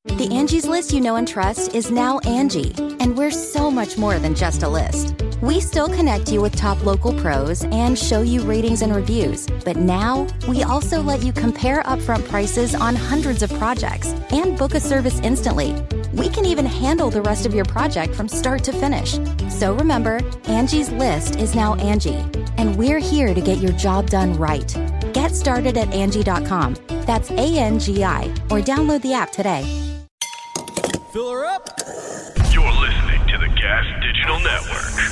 The Angie's List you know and trust is now Angie, and we're so much more than just a list. We still connect you with top local pros and show you ratings and reviews, but now we also let you compare upfront prices on hundreds of projects and book a service instantly. We can even handle the rest of your project from start to finish. So remember, Angie's List is now Angie, and we're here to get your job done right. Get started at Angie.com. That's ANGI, or download the app today. Fill her up. You're listening to the Gas Digital Network.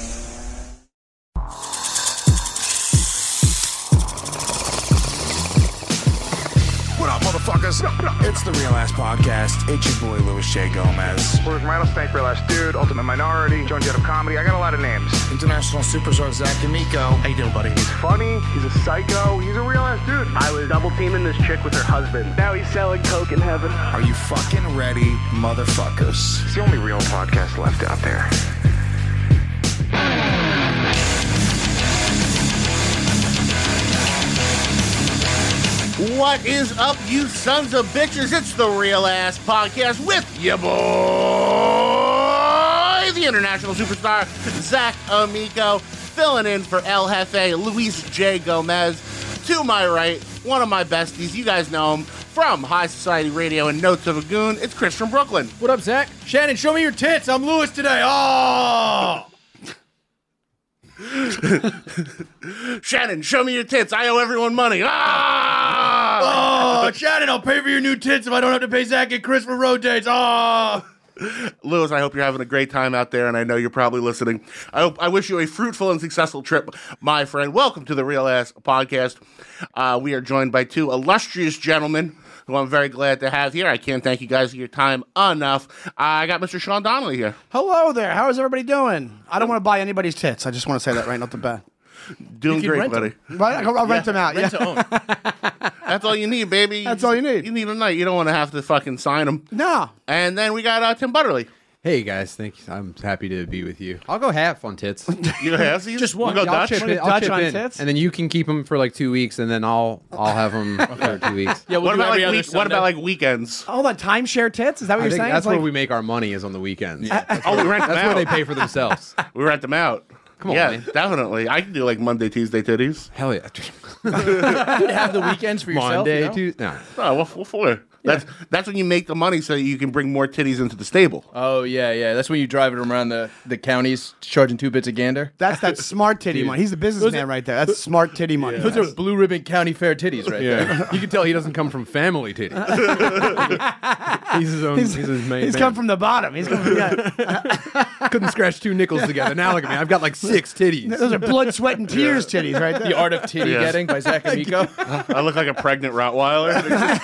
What up, motherfuckers? It's the Real Ass Podcast. It's your boy, Louis J. Gomez. We're Rattlesnake, Real Ass Dude, Ultimate Minority, Joan Jett of Comedy. I got a lot of names. International Superstar Zach D'Amico. How you doing, buddy? He's funny. He's a psycho. He's a real ass dude. I was double teaming this chick with her husband. Now he's selling coke in heaven. Are you fucking ready, motherfuckers? It's the only real podcast left out there. What is up, you sons of bitches? It's the Real Ass Podcast with your boy, the international superstar, Zach Amico, filling in for El Jefe, Luis J. Gomez. To my right, one of my besties, you guys know him from High Society Radio and Notes of a Goon. It's Chris from Brooklyn. What up, Zach? Shannon, show me your tits. I'm Lewis today. Oh! Shannon, show me your tits. I owe everyone money. Ah! Oh, Shannon, I'll pay for your new tits if I don't have to pay Zach and Chris for road dates. Oh! Lewis, I hope you're having a great time out there, and I know you're probably listening. I wish you a fruitful and successful trip, my friend. Welcome to the Real Ass Podcast. We are joined by two illustrious gentlemen who I'm very glad to have here. I can't thank you guys for your time enough. I got Mr. Sean Donnelly here. Hello there. How is everybody doing? I don't want to buy anybody's tits. I just want to say that right off the bat. Doing great, buddy. Right? I'll rent them out. Rent to own. That's all you need, baby. That's all you need. You need a night. You don't want to have to fucking sign them. No. And then we got Tim Butterly. Hey guys, thanks. I'm happy to be with you. I'll go half on tits. You have these? Just one. We'll go I'll Dutch. chip, it, I'll Dutch chip on in, tits? and then you can keep them for like 2 weeks, and then I'll have them for 2 weeks. Yeah, we'll What do about every like other what Sunday. about like weekends? Hold on. Timeshare tits? Is that what I you're think saying? that's It's like, where we make our money is on the weekends. Oh, we rent them That's out. where they pay for themselves. We rent them out. Come on, yeah, man. definitely. I can do like Monday, Tuesday titties. Hell yeah. You have the weekends for yourself. Monday, you know? Tuesday. No. Oh, what for? That's when you make the money so you can bring more titties into the stable. Oh, yeah. That's when you drive it around the counties charging 2 bits a gander. that's that smart titty money. He's the businessman right there. That's smart titty money. Those are Blue Ribbon County Fair titties right there. You can tell he doesn't come from family titty. He's his own. He's his main. He's man. come from the bottom. He's come from Couldn't scratch 2 nickels together. Now look at me. I've got like 6 titties. Those are blood, sweat, and tears titties right there. The Art of Titty Yes. Getting by Zach Amico. I look like a pregnant Rottweiler.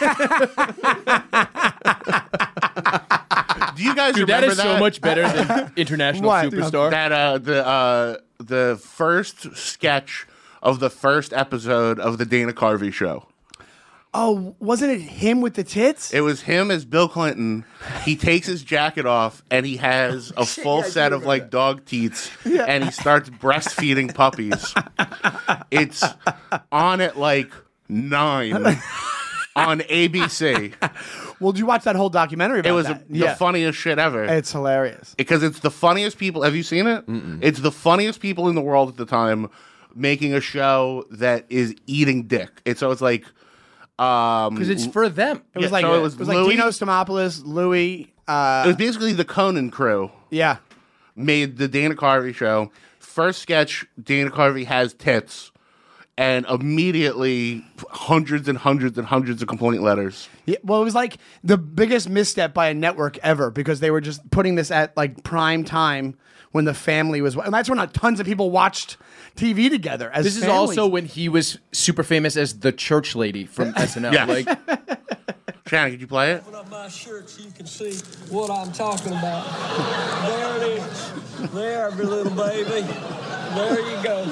Do you guys Dude, that remember is so much better than International What? Superstar. that the first sketch of the first episode of the Dana Carvey show? Oh, wasn't it him with the tits? It was him as Bill Clinton. He takes his jacket off and he has a full set of like dog teats and he starts breastfeeding puppies. It's on at like 9 on ABC. Well, did you watch that whole documentary about It was that? the funniest shit ever. It's hilarious. Because it's the funniest people. Have you seen it? It's the funniest people in the world at the time making a show that is eating dick. It's like Because it's for them. It was Yeah, like so it it was was like Louis- Dino Stamopoulos, Louis. it was basically the Conan crew Yeah. made the Dana Carvey show. First sketch, Dana Carvey has tits, and immediately hundreds and hundreds and hundreds of complaint letters. Yeah, well, it was like the biggest misstep by a network ever because they were just putting this at like prime time when the family was, and that's when tons of people watched TV together. As This is families. also when he was super famous as the church lady from SNL. Yes. Like, Shannon, could you play it? Open up my shirt so you can see what I'm talking about. There it is. There, every little baby. There you go.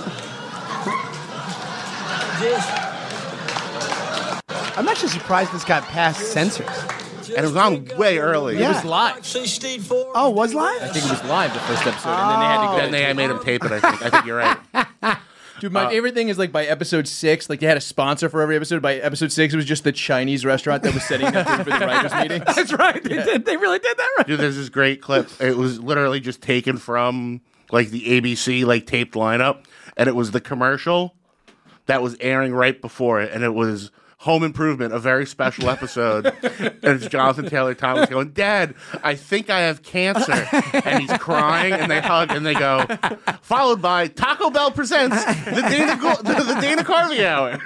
I'm actually surprised this got past censors. And it was on way early. Yeah. it was live. See Steve Ford? Oh, was live? I think it was live the first episode, and then they had to go. Then I made him tape it, I think. I think you're right. Dude, my favorite thing is like by episode 6, like they had a sponsor for every episode. By episode 6, it was just the Chinese restaurant that was setting them food for the writers' meetings. That's right. They really did that right. Dude, there's this great clip. It was literally just taken from like the ABC like taped lineup, and it was the commercial that was airing right before it, and it was Home Improvement, a very special episode. And it's Jonathan Taylor Thomas going, Dad, I think I have cancer. And he's crying, and they hug, and they go, followed by Taco Bell presents the Dana Carvey Hour.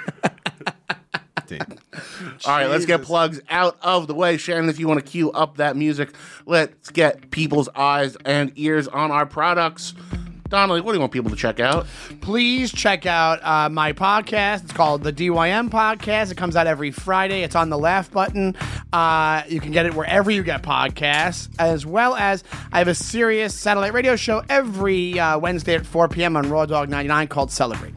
All right, let's get plugs out of the way. Shannon, if you want to cue up that music, let's get people's eyes and ears on our products. Donnelly, what do you want people to check out? Please check out my podcast. It's called the DYM Podcast. It comes out every Friday. It's on the Laugh Button. You can get it wherever you get podcasts, as well as I have a serious satellite radio show every Wednesday at 4 p.m. on Raw Dog 99 called Celebrate.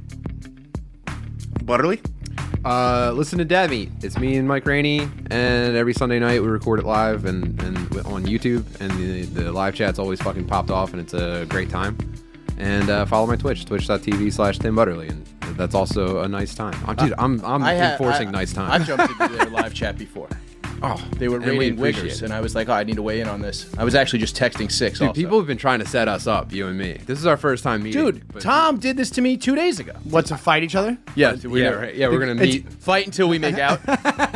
Butterly? Listen to Dad Meat. It's me and Mike Rainey, and every Sunday night we record it live and on YouTube, and the live chat's always fucking popped off, and it's a great time. And follow my Twitch, twitch.tv/Tim Butterly, and that's also a nice time. I'm enforcing nice time. I've jumped into their live chat before. Oh, they were rating Wiggers, and I was like, I need to weigh in on this. I was actually just texting 6 Dude, also. people have been trying to set us up, you and me. This is our first time meeting. Dude, Tom did this to me 2 days ago. What, to fight each other? Yeah, we're going to meet. Fight until we make out.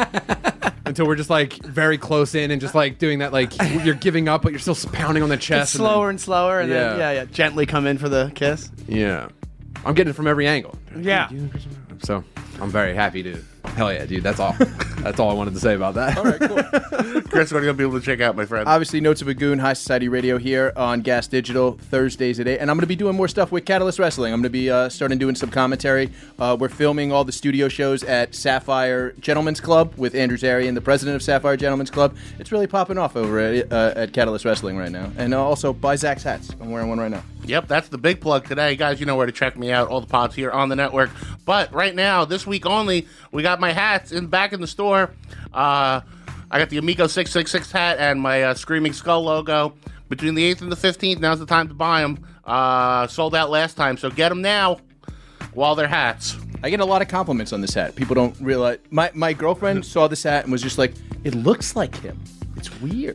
Until we're just like very close in and just like doing that, like you're giving up, but you're still pounding on the chest. It's slower and slower, and then gently come in for the kiss. Yeah. I'm getting it from every angle. Yeah. So I'm very happy to. Hell yeah, dude. That's all. That's all I wanted to say about that. All right, cool. Chris, what are you going to be able to check out, my friend? Obviously, Notes of a Goon, High Society Radio here on Gas Digital, Thursdays at 8. And I'm going to be doing more stuff with Catalyst Wrestling. I'm going to be starting doing some commentary. We're filming all the studio shows at Sapphire Gentlemen's Club with Andrew Zarian, the president of Sapphire Gentlemen's Club. It's really popping off over at Catalyst Wrestling right now. And also, buy Zach's hats. I'm wearing one right now. Yep, that's the big plug today. Guys, you know where to check me out. All the pods here on the network. But right now, this week only, we got my hats back in the store. I got the Amico 666 hat and my Screaming Skull logo. Between the 8th and the 15th, now's the time to buy them. Sold out last time, so get them now while they're hats. I get a lot of compliments on this hat. People don't realize. My girlfriend saw this hat and was just like, it looks like him. It's weird.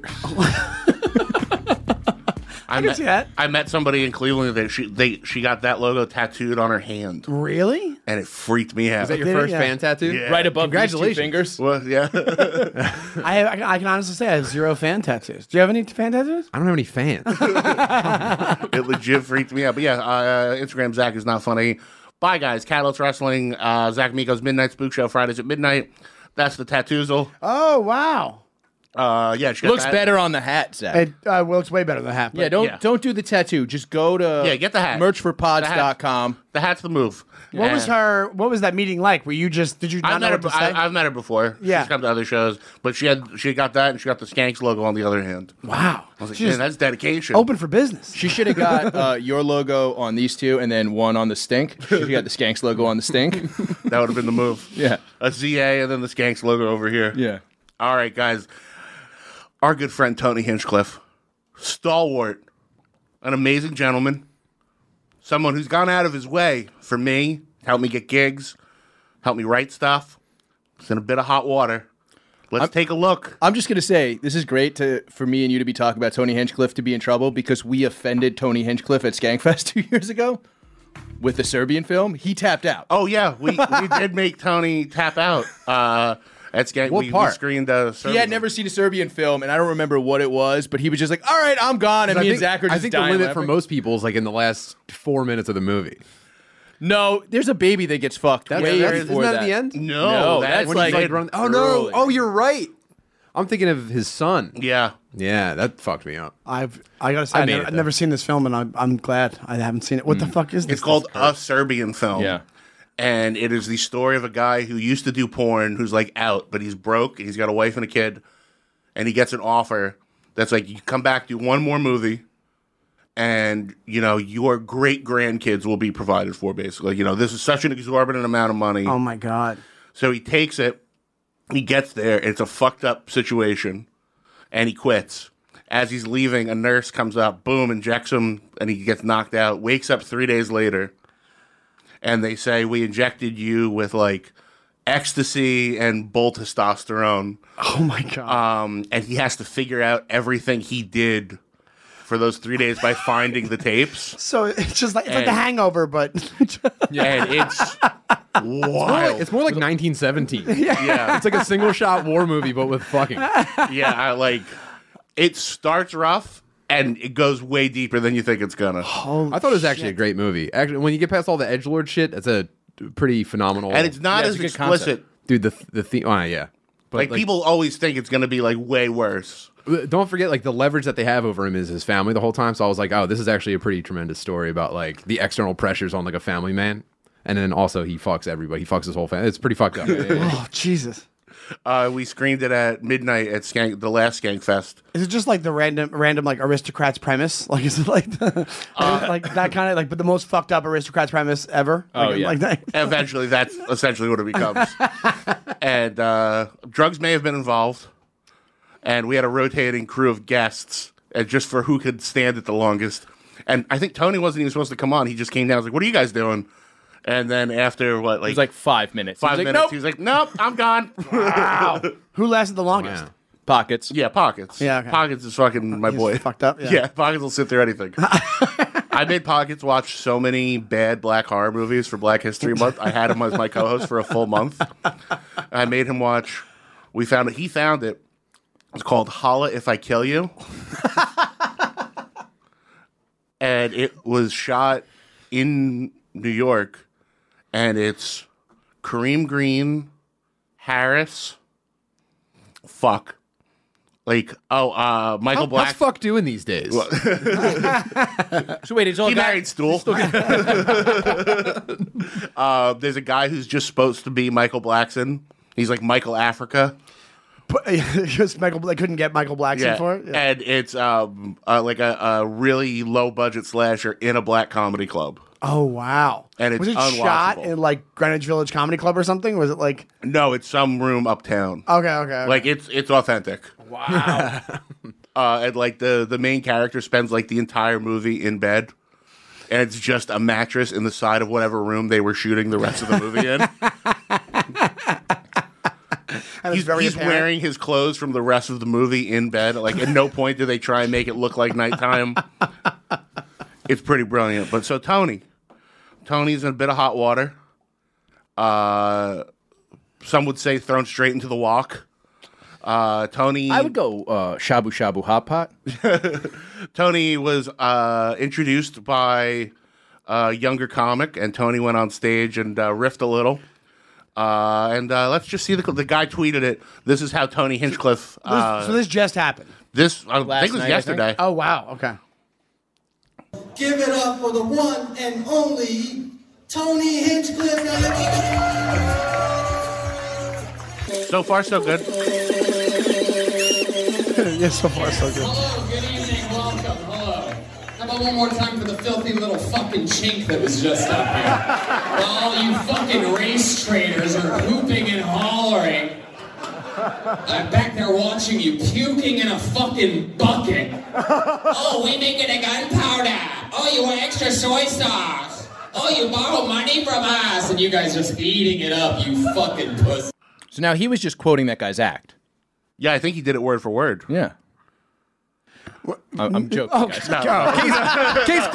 I met somebody in Cleveland that she got that logo tattooed on her hand. Really? And it freaked me out. Was that your first fan tattoo? Yeah. Right above Congratulations. these 2 fingers. Well, yeah. I can honestly say I have 0 fan tattoos. Do you have any fan tattoos? I don't have any fans. It legit freaked me out. But yeah, Instagram Zach is not funny. Bye, guys. Catalyst Wrestling, Zach Miko's Midnight Spook Show, Fridays at midnight. That's the tattoozle. Oh, wow. Yeah, she got Looks that. better on the hat, Zach. It looks way better than the hat. Yeah, don't do the tattoo. Just go to get the hat. merchforpods.com. The hat's the move. What was that meeting like? Were you just did you not know what to say? I've met her before. Yeah. She's come to other shows, but she got that and she got the Skanks logo on the other hand. Wow. I was like, She's man, that's dedication. open for business. She should have got your logo on these 2 and then one on the Stink. She should have got the Skanks logo on the Stink. That would have been the move. Yeah. A ZA and then the Skanks logo over here. Yeah. All right, guys. Our good friend Tony Hinchcliffe, stalwart, an amazing gentleman, someone who's gone out of his way for me, help me get gigs, help me write stuff. It's in a bit of hot water. Let's take a look. I'm just going to say, this is great for me and you to be talking about Tony Hinchcliffe to be in trouble because we offended Tony Hinchcliffe at Skankfest 2 years ago with the Serbian film. He tapped out. Oh, yeah. We did make Tony tap out. At Skank, What part? We screened Serbian. He had never seen a Serbian film, and I don't remember what it was, but he was just like, all right, I'm gone, and me and Zach are just I think the dying limit laughing. for most people is like in the last 4 minutes of the movie. No, there's a baby that gets fucked way there is. before Isn't that at the end? No, that's when like he's Oh no! early. Oh, you're right. I'm thinking of his son. Yeah. Yeah, that fucked me up. I gotta say, I've never seen this film, and I'm glad I haven't seen it. What the fuck is this? It's called A Serbian Film. Yeah. And it is the story of a guy who used to do porn, who's like out, but he's broke, and he's got a wife and a kid, and he gets an offer that's like, you come back, do one more movie, and, you know, your great-grandkids will be provided for, basically. You know, this is such an exorbitant amount of money. Oh, my God. So he takes it, he gets there, it's a fucked-up situation, and he quits. As he's leaving, a nurse comes up, boom, injects him, and he gets knocked out, wakes up 3 days later. and they say, we injected you with like ecstasy and bull testosterone. Oh my God. And he has to figure out everything he did for those 3 days by finding the tapes. So it's just like, it's like The Hangover, but. And it's wild. It's more like 1917. Yeah. It's like a single shot war movie, but with fucking. Yeah, it starts rough and it goes way deeper than you think it's gonna. I thought it was actually a great movie. Actually, when you get past all the edgelord shit, it's a pretty phenomenal. And it's not as explicit. Dude, the theme. Oh, yeah. But like people always think it's gonna be like way worse. Don't forget, like, the leverage that they have over him is his family the whole time. So I was like, oh, this is actually a pretty tremendous story about, like, the external pressures on, like, a family man. And then also he fucks everybody. He fucks his whole family. It's pretty fucked up. Oh, Jesus. We screened it at midnight at the last Skankfest. Is it just like the random like Aristocrats premise? Like, is it like like that kind of like, but the most fucked up Aristocrats premise ever? Like, yeah. Like that? Eventually, that's essentially what it becomes. And drugs may have been involved. And we had a rotating crew of guests, and just for who could stand it the longest. And I think Tony wasn't even supposed to come on. He just came down and was like, what are you guys doing? And then after, It was like 5 minutes. 5 minutes, Nope. he was like, nope, I'm gone. Wow. Who lasted the longest? Wow. Pockets. Yeah, Pockets. Yeah, okay. Pockets is fucking my He's boy. fucked up, yeah. Yeah, Pockets will sit through anything. I made Pockets watch so many bad black horror movies for Black History Month. I had him as my co-host for a full month. I made him watch. He found it. It's called Holla If I Kill You. And it was shot in New York. And it's Kareem Green, Harris, Michael Black. What's fuck doing these days? So wait, it's all He married Stool. There's a guy who's just supposed to be Michael Blackson. He's like Michael Africa. But just they couldn't get Michael Blackson for it. Yeah. And it's like a really low budget slasher in a black comedy club. Oh wow! And it's was it shot unwatchable. in like Greenwich Village Comedy Club or something? Was it like? No, it's some room uptown. Okay. Like it's authentic. Wow. And like the main character spends like the entire movie in bed. And it's just a mattress in the side of whatever room they were shooting the rest of the movie in. He's wearing his clothes from the rest of the movie in bed. Like, at no point do they try and make it look like nighttime. It's pretty brilliant. But so Tony's in a bit of hot water. Some would say thrown straight into the wok. Tony, I would go shabu shabu hot pot. Tony was introduced by a younger comic, and Tony went on stage and riffed a little. And let's just see the guy tweeted it. This is how Tony Hinchcliffe. So this just happened. This I think it was night, yesterday. Oh wow. Okay. Give it up for the one and only Tony Hinchcliffe. So far, so good. Yes, so far so good. Hello, good evening, welcome, hello. How about one more time for the filthy little fucking chink that was just up here? While all you fucking race traitors are whooping and hollering, I'm back there watching you puking in a fucking bucket. Oh, we making a gunpowder. Oh, you want extra soy sauce. Oh, you borrow money from us. And you guys just eating it up, you fucking pussy. So now he was just quoting that guy's act. Yeah, I think he did it word for word. Yeah. I'm joking, guys. Case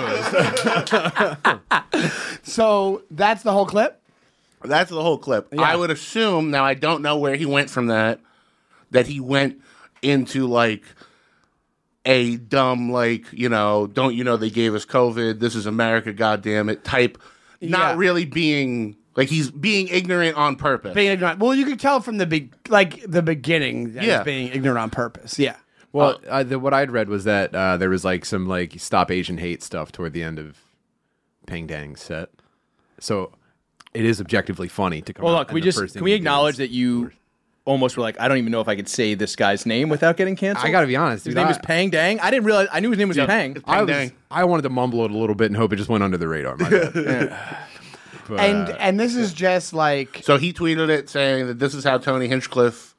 closed. So that's the whole clip? That's the whole clip. Yeah. I would assume, now I don't know where he went from that he went into like a dumb, like, don't you know they gave us COVID, this is America, goddammit type, not really being, like he's being ignorant on purpose. Being ignorant. Well, you could tell from the beginning that Yeah. he's being ignorant on purpose. Yeah. Well, what I'd read was that there was like some like Stop Asian Hate stuff toward the end of Peng Dang's set. So it is objectively funny to come Well, out. look, and the first thing can we he did acknowledge is- that you almost were like, I don't even know if I could say this guy's name without getting canceled? I gotta be honest, His dude, name is Pang Dang. I didn't realize. I knew his name was Pang. I wanted to mumble it a little bit and hope it just went under the radar. My bad. But, And this is just like So he tweeted it saying that this is how Tony Hinchcliffe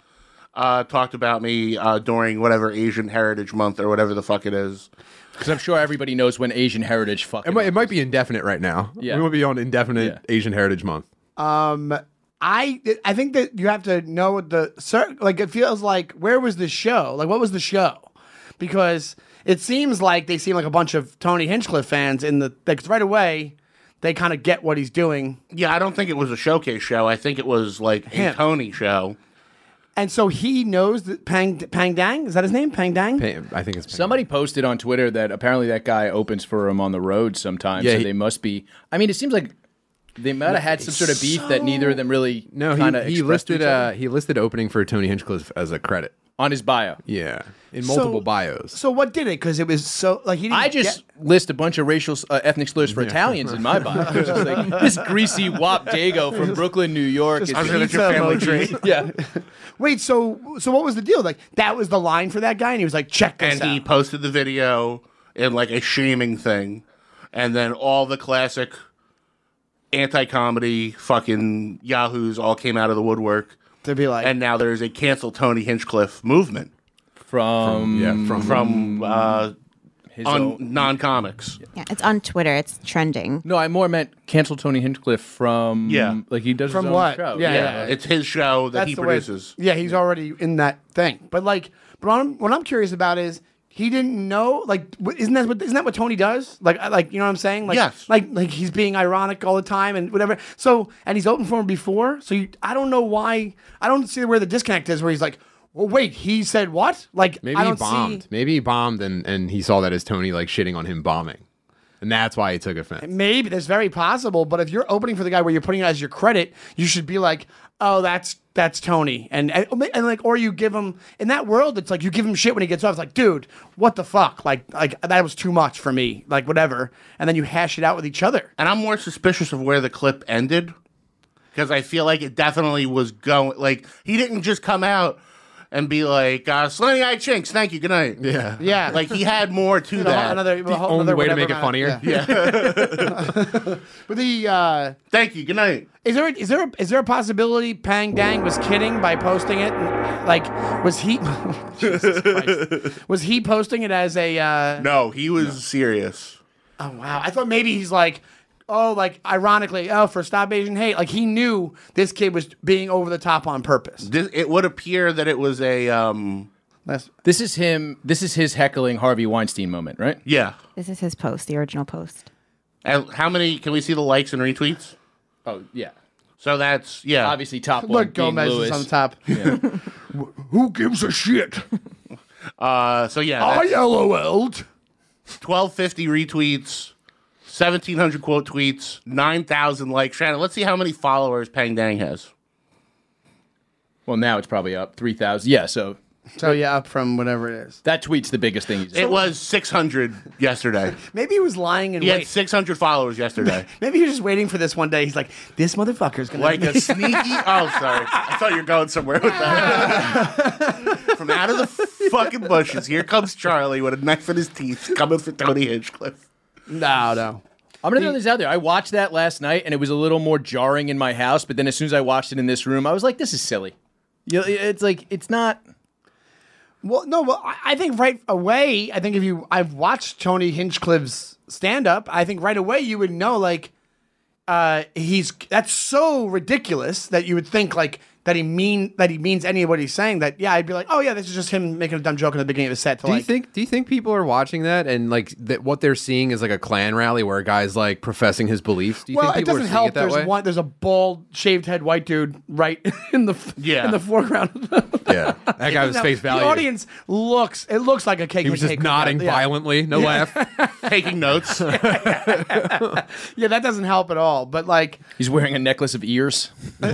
talked about me during whatever Asian Heritage Month or whatever the fuck it is. Because I'm sure everybody knows when Asian Heritage fucking. It might be indefinite right now. Yeah. We will be on indefinite Asian Heritage Month. I think that you have to know it feels like, where was the show? Like, what was the show? Because it seems like they seem like a bunch of Tony Hinchcliffe fans like right away they kind of get what he's doing. Yeah, I don't think it was a showcase show. I think it was like a Tony show. And so he knows that Pang Dang, is that his name? Pang Dang? I think it's Somebody posted on Twitter that apparently that guy opens for him on the road sometimes. Yeah, so they must be. I mean, it seems like they might have had some sort of beef that neither of them really. No, he listed opening for Tony Hinchcliffe as a credit on his bio. Yeah, in multiple bios. So what did it? Because it was so like he didn't. I just list a bunch of racial ethnic slurs for Italians in my bio. It's just like, this greasy wop dago from Brooklyn, New York. I was going to your family tree. Yeah. Wait, so what was the deal? Like, that was the line for that guy, and he was like, check this out. And he posted the video in like a shaming thing, and then all the classic anti-comedy fucking yahoos all came out of the woodwork to be like, and now there's a cancel Tony Hinchcliffe movement from his non-comics. Yeah, it's on Twitter. It's trending. No, I more meant cancel Tony Hinchcliffe from like he does from his own what? show. Yeah, it's his show that he produces. He's already in that thing. But like, what I'm curious about is, he didn't know, like, isn't that what Tony does? Like, you know what I'm saying? Like, yes. Like he's being ironic all the time and whatever. So, and he's opened for him before. So I don't know why. I don't see where the disconnect is. Where he's like, well, wait, he said what? Like, maybe he bombed. Maybe he bombed, and he saw that as Tony like shitting on him bombing, and that's why he took offense. Maybe that's very possible. But if you're opening for the guy where you're putting it as your credit, you should be like, oh, that's Tony, and like, or you give him, in that world, it's like you give him shit when he gets off. It's like, dude, what the fuck? Like that was too much for me. Like, whatever, and then you hash it out with each other. And I'm more suspicious of where the clip ended, because I feel like it definitely was going. Like, he didn't just come out and be like, "Slanty Eyed Chinks, thank you, good night." Yeah. Like, he had more to that. The only way to make it funnier. Yeah. But the thank you, good night. Is there a possibility Pang Dang was kidding by posting it? Like, was he? Jesus Christ. Was he posting it as a? No, he was serious. Oh wow! I thought maybe he's like, ironically, for Stop Asian Hate. Like, he knew this kid was being over the top on purpose. It would appear that it was a. This is him. This is his heckling Harvey Weinstein moment, right? Yeah. This is his post, the original post. And how many? Can we see the likes and retweets? Oh yeah. So that's obviously top one. Look, Gomez Lewis. is on top. Yeah. Who gives a shit? So yeah, I LOL'd. 1250 retweets, 1,700 quote tweets, 9,000 likes. Shannon, let's see how many followers Pang Dang has. Well, now it's probably up 3,000. Yeah, so up from whatever it is. That tweet's the biggest thing. It was 600 yesterday. Maybe he was lying and he had 600 followers yesterday. Maybe he was just waiting for this one day. He's like, this motherfucker's gonna like a sneaky. Oh, sorry. I thought you were going somewhere with that. From out of the fucking bushes, here comes Charlie with a knife in his teeth, coming for Tony Hinchcliffe. No. I'm going to throw this out there. I watched that last night, and it was a little more jarring in my house, but then as soon as I watched it in this room, I was like, this is silly. It's like, it's not... Well, no, I think right away, I've watched Tony Hinchcliffe's stand-up, I think right away you would know, like, that's so ridiculous that you would think, like, that he means any of what he's saying. That I'd be like, oh yeah, this is just him making a dumb joke in the beginning of the set. Do you think people are watching that and like that what they're seeing is like a Klan rally where a guy's like professing his beliefs? Do you think people it doesn't are seeing help. it that way? There's a bald, shaved head white dude right in the foreground. Yeah, that guy was face value. The audience looks like a cake. He was just nodding violently, no laugh, taking notes. Yeah, that doesn't help at all. But like, he's wearing a necklace of ears.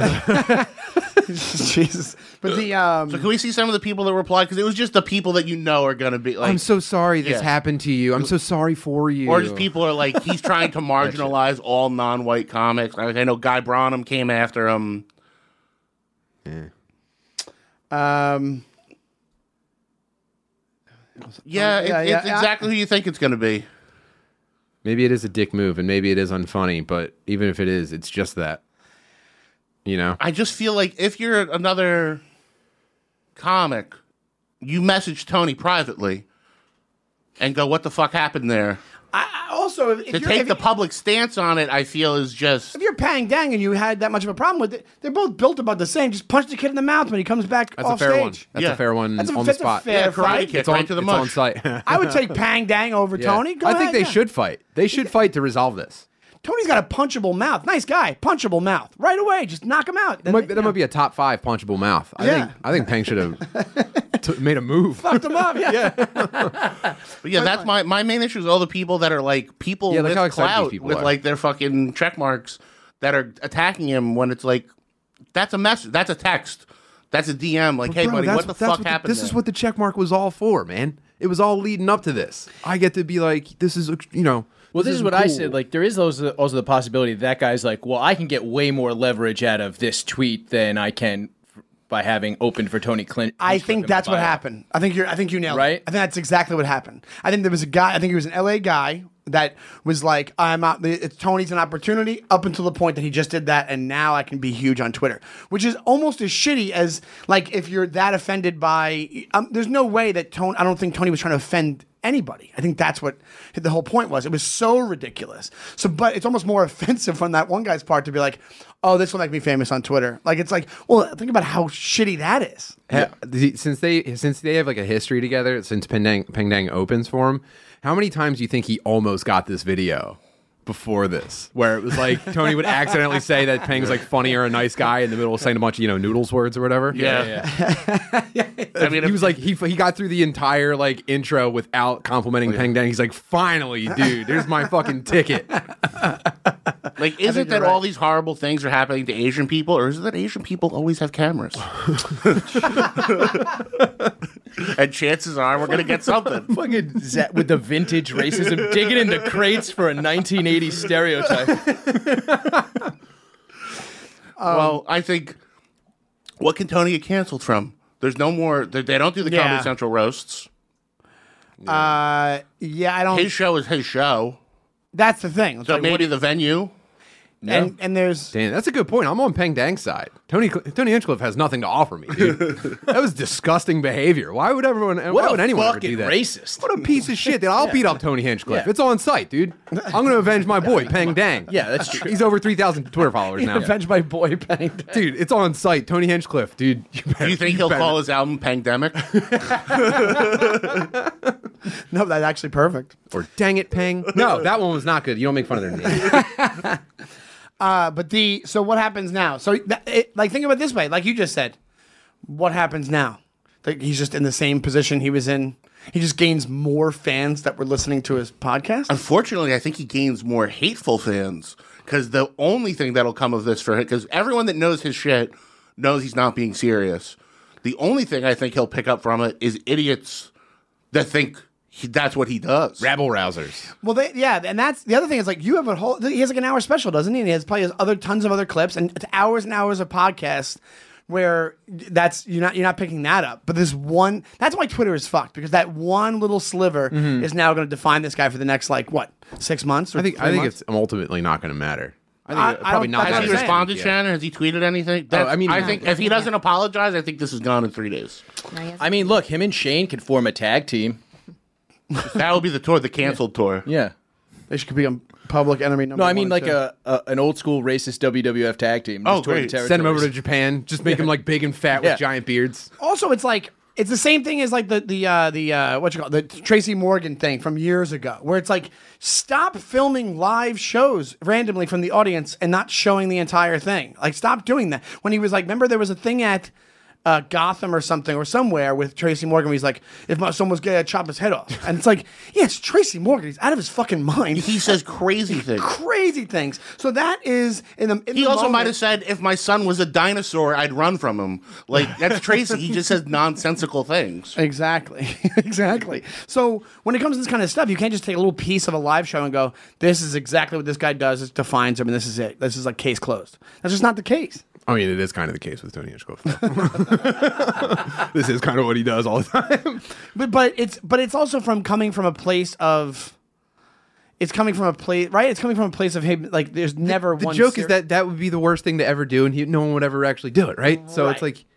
Jesus. But the so can we see some of the people that replied? Because it was just the people that you know are going to be like, I'm so sorry this happened to you. I'm so sorry for you. Or just people are like, he's trying to marginalize all non-white comics. I know Guy Branum came after him. It's exactly who you think it's going to be. Maybe it is a dick move, and maybe it is unfunny, but even if it is, it's just that. You know? I just feel like if you're another comic, you message Tony privately and go, what the fuck happened there? Also, if to take the public stance on it, I feel is just... If you're Pang Dang and you had that much of a problem with it, they're both built about the same. Just punch the kid in the mouth when he comes back off stage. One. That's a fair one on the spot. Fair karate kick right to the mush. It's on site. I would take Pang Dang over Tony. Go ahead, think they should fight. They should fight to resolve this. Tony's got a punchable mouth. Nice guy. Punchable mouth. Right away. Just knock him out. That might be a top 5 punchable mouth. I think Pang should have made a move. Fucked him up. Yeah. But yeah, that's my main issue is all the people that are like people with how clout people with are. like their fucking check marks that are attacking him when it's like, that's a message. That's a text. That's a DM. Like, hey, buddy, what the fuck happened This is what the check mark was all for, man. It was all leading up to this. I get to be like, this is, Well, this is what I said. Like, there is also the possibility that guy's like, well, I can get way more leverage out of this tweet than I can by having opened for Tony Clinton. I think that's what happened. I think you nailed it. Right? I think that's exactly what happened. I think there was a guy. I think he was an LA guy that was like, I'm out. It's Tony's an opportunity up until the point that he just did that, and now I can be huge on Twitter, which is almost as shitty as like if you're that offended by. There's no way that Tony. I don't think Tony was trying to offend anybody. I think that's what the whole point was. It was so ridiculous. So, but it's almost more offensive from that one guy's part to be like, oh, this will make me famous on Twitter. Like, it's like, well, think about how shitty that is. Since they have like a history together, since Peng Dang opens for him, how many times do you think he almost got this video before this, where it was like Tony would accidentally say that Peng's like funny or a nice guy in the middle of saying a bunch of noodles words or whatever? Yeah. I mean, he was like he got through the entire like intro without complimenting Peng Dang. He's like, finally, dude, there's my fucking ticket. Like, is it that all these horrible things are happening to Asian people, or is it that Asian people always have cameras? And chances are we're gonna get something. Fucking with the vintage racism, digging into crates for a 1980s stereotype. Well, I think, what can Tony get canceled from? There's no more. They don't do the Comedy Central roasts. I don't. His show is his show. That's the thing. It's So like, maybe the venue. and there's Dan, that's a good point. I'm on Peng Dang's side. Tony Hinchcliffe has nothing to offer me, dude. That was disgusting behavior. Why would anyone ever do that? Racist. What a piece of shit, dude. I'll beat up Tony Hinchcliffe. Yeah. It's on site, dude. I'm going to avenge my boy, Peng Dang. Yeah, that's true. He's over 3,000 Twitter followers now. avenge my boy Pang Dang. Dude, it's on site. Tony Hinchcliffe, dude. Do you think he'll call his album Pangdemic? No, that's actually perfect. Or Dang It, Peng. No, that one was not good. You don't make fun of their name. So what happens now? So like think of it this way, like you just said, what happens now? Like he's just in the same position he was in. He just gains more fans that were listening to his podcast. Unfortunately, I think he gains more hateful fans because the only thing that'll come of this for him, because everyone that knows his shit knows he's not being serious. The only thing I think he'll pick up from it is idiots that think that's what he does. Rabble rousers. Well, and that's the other thing is like you have he has like an hour special, doesn't he? And he has probably tons of other clips and it's hours and hours of podcasts where you're not picking that up. But this one, that's why Twitter is fucked because that one little sliver is now going to define this guy for the next 6 months. Or I think it's ultimately not going to matter. I think probably not. Has he responded, Shannon? Has he tweeted anything? I think if he doesn't apologize, I think this is gone in 3 days. I mean, look, him and Shane could form a tag team. That will be the tour, the canceled tour. Yeah. They should be on Public Enemy number No, I mean one, like an old school racist WWF tag team. Oh, great. Send them over to Japan. Just make them like big and fat with giant beards. Also, it's the same thing as like the Tracy Morgan thing from years ago, where it's like stop filming live shows randomly from the audience and not showing the entire thing. Like stop doing that. When he was like, remember there was a thing at Gotham or something or somewhere with Tracy Morgan. Where he's like, if someone's gay, I'd chop his head off. And it's like, yeah, it's Tracy Morgan. He's out of his fucking mind. He says crazy things. Crazy things. So that is He also might have said, if my son was a dinosaur, I'd run from him. Like that's Tracy. He just says nonsensical things. Exactly. Exactly. So when it comes to this kind of stuff, you can't just take a little piece of a live show and go, this is exactly what this guy does. It defines him, and this is it. This is like case closed. That's just not the case. I mean, it is kind of the case with Tony Hinchcliffe. This is kind of what he does all the time. But it's also coming from a place of. It's coming from a place, right? It's coming from a place of him. Like, there's never the one. The joke is that would be the worst thing to ever do, and no one would ever actually do it, right? So it's like,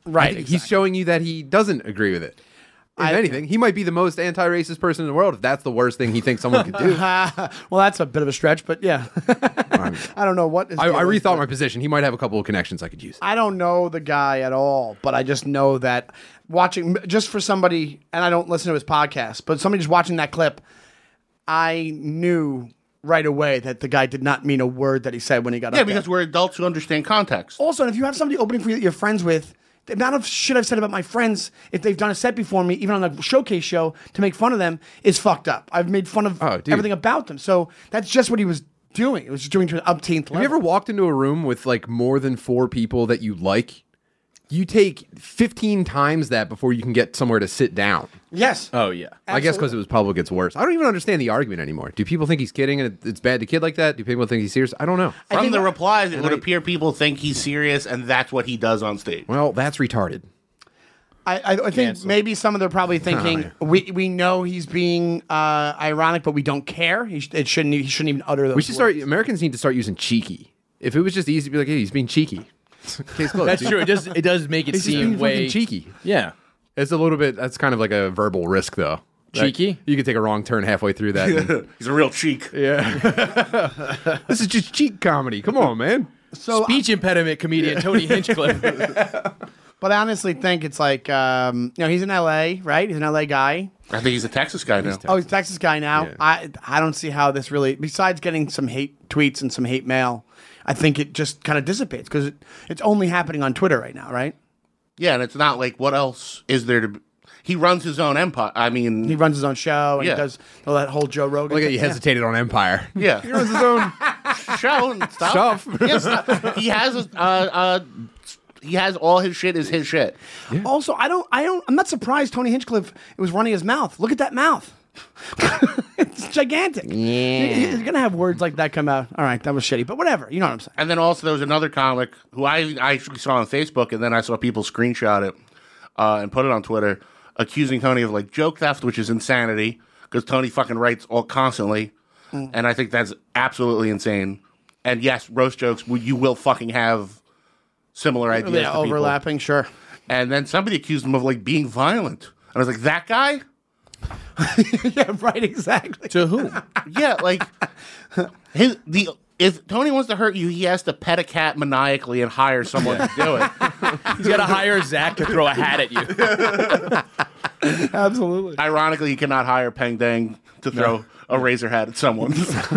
Right. He's showing you that he doesn't agree with it. If anything, he might be the most anti-racist person in the world if that's the worst thing he thinks someone could do. Well, that's a bit of a stretch, but yeah. I don't know what. I rethought my position. He might have a couple of connections I could use. I don't know the guy at all, but I just know that watching, just for somebody, and I don't listen to his podcast, but somebody just watching that clip, I knew right away that the guy did not mean a word that he said when he got up there. Yeah, because we're adults who understand context. Also, if you have somebody opening for you that you're friends with, the amount of shit I've said about my friends, if they've done a set before me, even on the showcase show, to make fun of them, is fucked up. I've made fun of everything about them. So that's just what he was doing. It was just doing to an upteenth level. Have you ever walked into a room with like more than 4 people that you like? You take 15 times that before you can get somewhere to sit down. Yes. Oh, yeah. I guess because it was public, it's worse. I don't even understand the argument anymore. Do people think he's kidding and it's bad to kid like that? Do people think he's serious? I don't know. From the replies, it would appear people think he's serious, and that's what he does on stage. Well, that's retarded. I think maybe some of them are probably thinking we know he's being ironic, but we don't care. He shouldn't even utter those. We should start. Americans need to start using cheeky. If it was just easy to be like, hey, he's being cheeky. Case closed. That's true. It does make it He's just seem being way fucking cheeky. Yeah. It's a little bit. That's kind of like a verbal risk, though. Cheeky? You could take a wrong turn halfway through that. and- He's a real cheek. Yeah. This is just cheek comedy. Come on, man. So speech impediment comedian Tony Hinchcliffe. But I honestly think it's like, he's in L.A., right? He's an L.A. guy. I think he's a Texas guy now. Oh, he's a Texas guy now. Yeah. I don't see how this really, besides getting some hate tweets and some hate mail, I think it just kind of dissipates because it's only happening on Twitter right now, right? Yeah, and it's not like, what else is there to... He runs his own empire. I mean... He runs his own show, and he does that whole Joe Rogan Look at thing. you hesitated on Empire. Yeah. He runs his own show and stuff. He has all his shit is his shit. Yeah. Also, I'm not surprised Tony Hinchcliffe was running his mouth. Look at that mouth. It's gigantic. Yeah. He's going to have words like that come out. All right, that was shitty, but whatever. You know what I'm saying. And then also there was another comic who I actually saw on Facebook, and then I saw people screenshot it and put it on Twitter, accusing Tony of like joke theft, which is insanity because Tony fucking writes all constantly. And I think that's absolutely insane. And yes, roast jokes, you will fucking have similar ideas to people. Overlapping, sure. And then somebody accused him of like being violent. And I was like, that guy? Yeah, right, exactly. To who? Yeah, like if Tony wants to hurt you, he has to pet a cat maniacally and hire someone to do it. He's got to hire Zach to throw a hat at you. Absolutely. Ironically, you cannot hire Peng Dang to throw a razor hat at someone.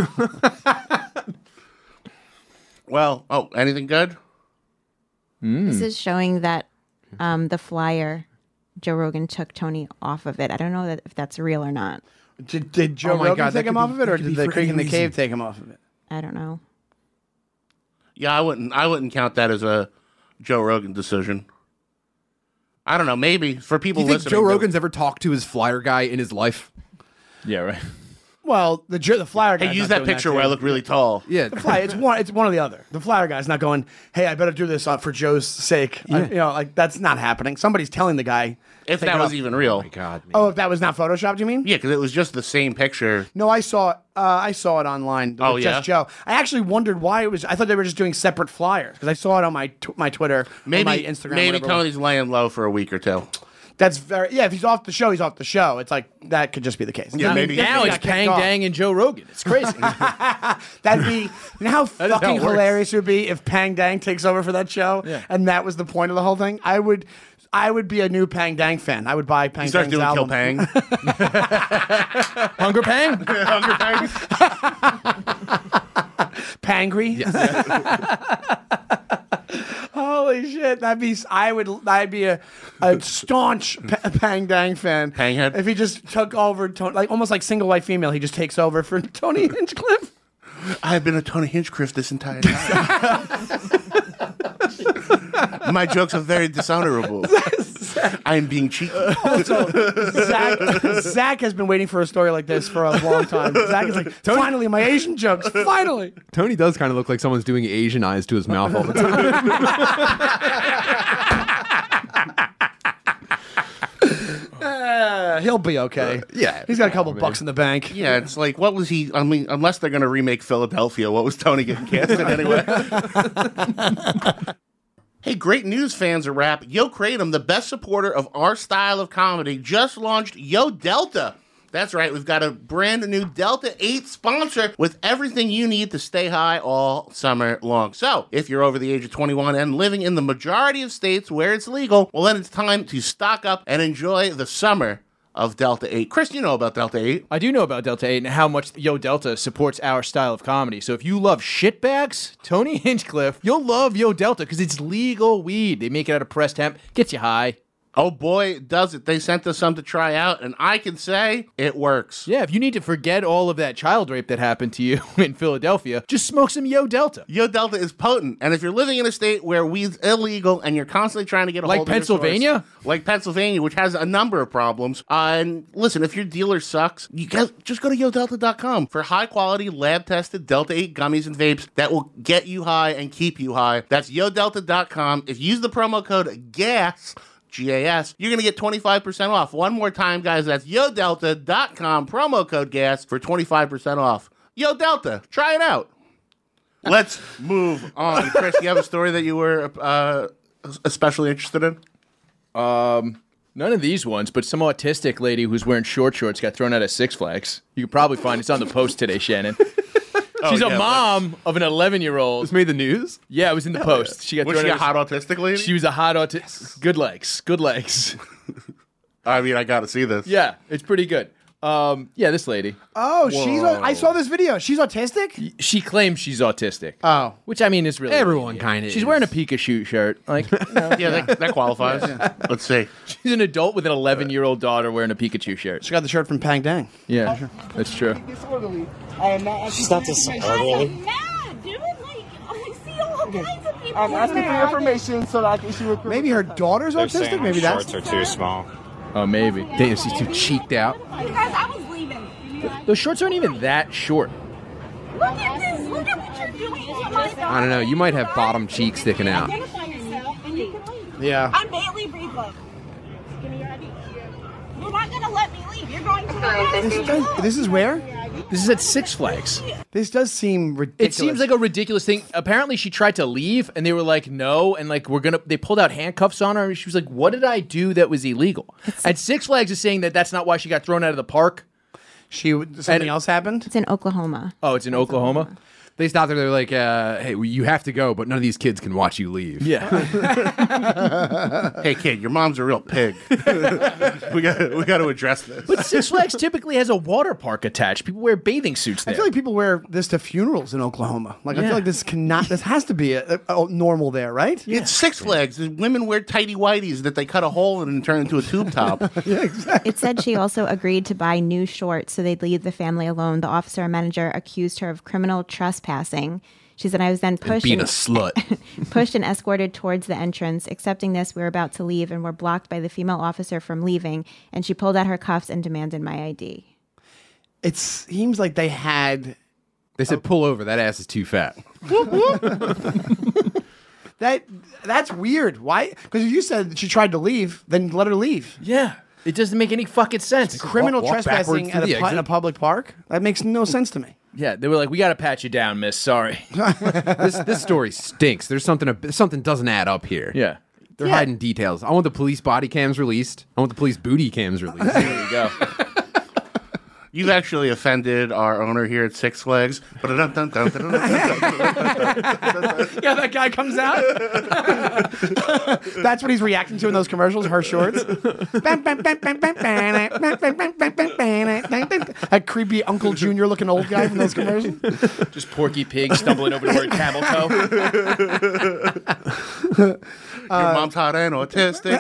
Well, anything good? This is showing that the flyer, Joe Rogan took Tony off of it. I don't know if that's real or not. Did Joe Rogan take him off of it, or did the Creek in the Cave take him off of it? I don't know. Yeah, I wouldn't count that as a Joe Rogan decision. I don't know. Maybe for people Do you think listening. Joe Rogan's ever talked to his flyer guy in his life? Yeah, right. Well, the flyer guy. Hey, use that picture where I look really tall. Yeah, the flyer. It's one or the other. The flyer guy's not going, hey, I better do this for Joe's sake. Yeah. That's not happening. Somebody's telling the guy. If that was even real. Oh my God. Man. Oh, if that was not photoshopped, you mean? Yeah, because it was just the same picture. No, I saw it online. Oh, with yeah? Just Joe. I actually wondered why it was. I thought they were just doing separate flyers because I saw it on my Twitter, maybe my Instagram. Maybe Tony's laying low for a week or two. That's if he's off the show, he's off the show. It's like that could just be the case. Yeah, maybe now it's Peng Dang and Joe Rogan. It's crazy. That'd be how fucking hilarious it would be if Peng Dang takes over for that show, and that was the point of the whole thing. I would be a new Peng Dang fan. I would buy Peng Dang's album. Kill Pang. Hunger Pang? Hunger Pang? Pangry? Yes. Holy shit! I'd be a staunch Peng Dang fan. Panghead? If he just took over, like almost like single white female, he just takes over for Tony Hinchcliffe. I've been a Tony Hinchcliffe this entire time. My jokes are very dishonorable. I am being cheeky. Also, Zach has been waiting for a story like this for a long time. Zach is like, finally, my Asian jokes. Finally. Tony does kind of look like someone's doing Asian eyes to his mouth all the time. He'll be okay. Yeah. He's got a couple bucks in the bank. Yeah, it's like, what was he? I mean, unless they're going to remake Philadelphia, what was Tony getting cast in anyway? Hey, great news, fans of rap. Yo Kratom, the best supporter of our style of comedy, just launched Yo Delta. That's right, we've got a brand new Delta 8 sponsor with everything you need to stay high all summer long. So, if you're over the age of 21 and living in the majority of states where it's legal, well, then it's time to stock up and enjoy the summer of Delta 8. Chris, you know about Delta 8. I do know about Delta 8 and how much Yo Delta supports our style of comedy. So if you love shitbags, Tony Hinchcliffe, you'll love Yo Delta because it's legal weed. They make it out of pressed hemp. Gets you high. Oh boy, does it. They sent us some to try out, and I can say it works. Yeah, if you need to forget all of that child rape that happened to you in Philadelphia, just smoke some Yo Delta. Yo Delta is potent, and if you're living in a state where weed's illegal and you're constantly trying to get a hold of Pennsylvania? Like Pennsylvania, which has a number of problems. And listen, if your dealer sucks, you guys just go to YoDelta.com for high-quality, lab-tested Delta 8 gummies and vapes that will get you high and keep you high. That's YoDelta.com. If you use the promo code GAS, G-A-S, you're going to get 25% off. One more time, guys, that's YoDelta.com, promo code GAS for 25% off. Yo Delta, try it out. Let's move on. Chris, you have a story that you were especially interested in? None of these ones, but some autistic lady who's wearing short shorts got thrown out of Six Flags. You can probably find it's on the Post today, Shannon. She's a mom of an 11-year-old. This made the news? Yeah, it was in the Post. She got Was thrown she a out hot autistic lady? She was a hot autistic. Good legs. Good legs. I mean, I got to see this. Yeah, it's pretty good. Yeah, this lady. Oh, I saw this video. She's autistic? She claims she's autistic. Oh. Which, I mean, is really... Everyone kind of She's wearing a Pikachu shirt. Like, Yeah, that qualifies. Let's see. She's an adult with an 11-year-old daughter wearing a Pikachu shirt. She got the shirt from Pang Dang. Yeah, that's true. She's not disorderly. I'm mad, dude. Like, I see all kinds of people. I'm asking for information so that I can issue a Maybe her daughter's autistic? Maybe that's... shorts are too small. Oh, maybe. Damn, she's too cheeked out. You guys, I was leaving. Those shorts aren't even that short. Look at this. Look at what you're doing to my daughter. I don't know. You might have bottom cheek sticking out. Identify yourself and you can leave. Yeah. I'm Bailey Breedlove. Give me your ID. You're not going to let me leave. You're going to This is where? This is at Six Flags. This does seem ridiculous. It seems like a ridiculous thing. Apparently, she tried to leave, and they were like, "No," and like, they pulled out handcuffs on her, and she was like, "What did I do that was illegal?" And Six Flags is saying that that's not why she got thrown out of the park. Something else happened? It's in Oklahoma. Oh, it's in Oklahoma? They stopped her. They're like, hey, you have to go, but none of these kids can watch you leave. Yeah. Hey, kid, your mom's a real pig. we got to address this. But Six Flags typically has a water park attached. People wear bathing suits there. I feel like people wear this to funerals in Oklahoma. Like, I feel like this has to be a normal there, right? Yeah. It's Six Flags. Women wear tighty whities that they cut a hole in and turn into a tube top. Yeah, exactly. It said she also agreed to buy new shorts so they'd leave the family alone. The officer and manager accused her of criminal trespassing. She said, I was then pushed being a slut. pushed and escorted towards the entrance. Accepting this, we were about to leave and were blocked by the female officer from leaving, and she pulled out her cuffs and demanded my ID. It seems like they had... They said, pull over. That ass is too fat. That's weird. Why? Because if you said she tried to leave, then let her leave. Yeah. It doesn't make any fucking sense. Criminal walk trespassing backwards through the in a public park? That makes no sense to me. Yeah, they were like, "We got to pat you down, miss. Sorry." This story stinks. There's something doesn't add up here. Yeah. They're hiding details. I want the police body cams released. I want the police booty cams released. There you go. You've actually offended our owner here at Six Flags. Yeah, that guy comes out. That's what he's reacting to in those commercials, her shorts. That creepy Uncle Junior looking old guy from those commercials. Just Porky Pig stumbling over the word camel toe. Your mom's hot and autistic.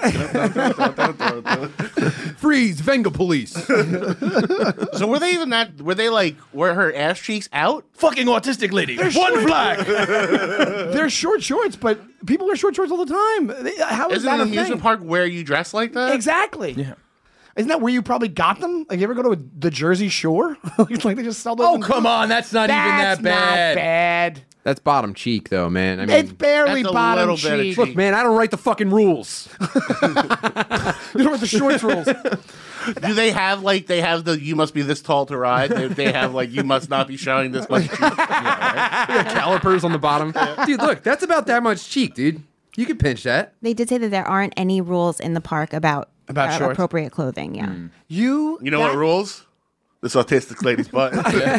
Freeze, Venga police. So were they were her ass cheeks out? Fucking autistic lady. One flag. They're short shorts, but people wear short shorts all the time. How is Isn't that an a amusement thing? park where you dress like that? Exactly. Yeah. Isn't that where you probably got them? Like, you ever go to the Jersey Shore? Like they just sell those. Oh, come on. That's not even that bad. Not bad. That's bottom cheek, though, man. I mean, It's barely that's a bottom little bit of cheek. look, man, I don't write the fucking rules. You know what the shorts rules? Do they have the you must be this tall to ride? They have you must not be showing this much cheek. We got calipers on the bottom. Dude, look, that's about that much cheek, dude. You could pinch that. They did say that there aren't any rules in the park about shorts? appropriate clothing. Yeah. You know what rules? This autistic lady's butt.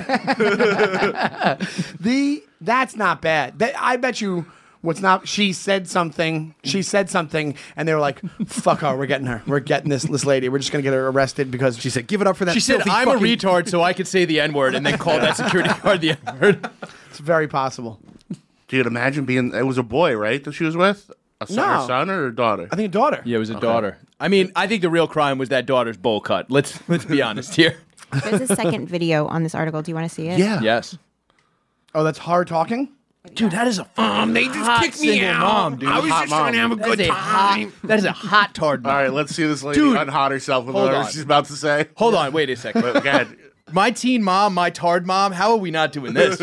That's not bad. I bet you what's not. She said something, and they were like, "Fuck her, we're getting her. We're getting this lady. We're just gonna get her arrested because she said, give it up for that." She said, filthy "I'm a fucking-" retard, so I could say the N-word," and then call that security guard the N-word. It's very possible. Dude, imagine being. It was a boy, right? That she was with. Her son or a daughter? I think a daughter. Yeah, it was a daughter. I mean, I think the real crime was that daughter's bowl cut. Let's be honest here. There's a second video on this article. Do you want to see it? Yeah. Yes. Oh, that's hard talking? Dude, that is a they just kicked me out. Mom, dude. I was Hot just trying to have a mom. good time. That is a hot tard mom. All right, let's see this lady Dude. unhot herself with Hold whatever on. she's about to say. Hold on, wait a second. Go ahead. My teen mom, my tard mom, how are we not doing this?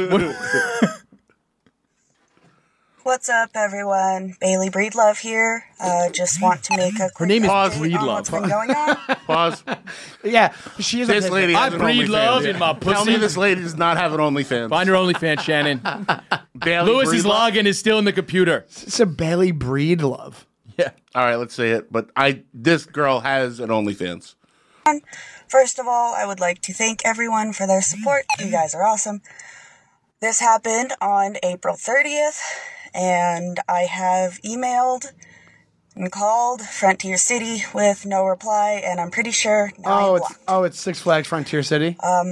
What's up, everyone? Bailey Breedlove here. Just want to make a quick name is update Breedlove. on what's been going on. Pause. Yeah, she is. This lady has I an breed OnlyFans. love in my Tell pussy. me this lady does not have an OnlyFans. Find her OnlyFans, Shannon. Bailey Lewis's Breedlove? login is still in the computer. It's a Bailey Breedlove. Yeah. All right, let's say it. But this girl has an OnlyFans. First of all, I would like to thank everyone for their support. You guys are awesome. This happened on April 30th, and I have emailed and called Frontier City with no reply, and I'm pretty sure now I'm blocked. It's Six Flags Frontier City.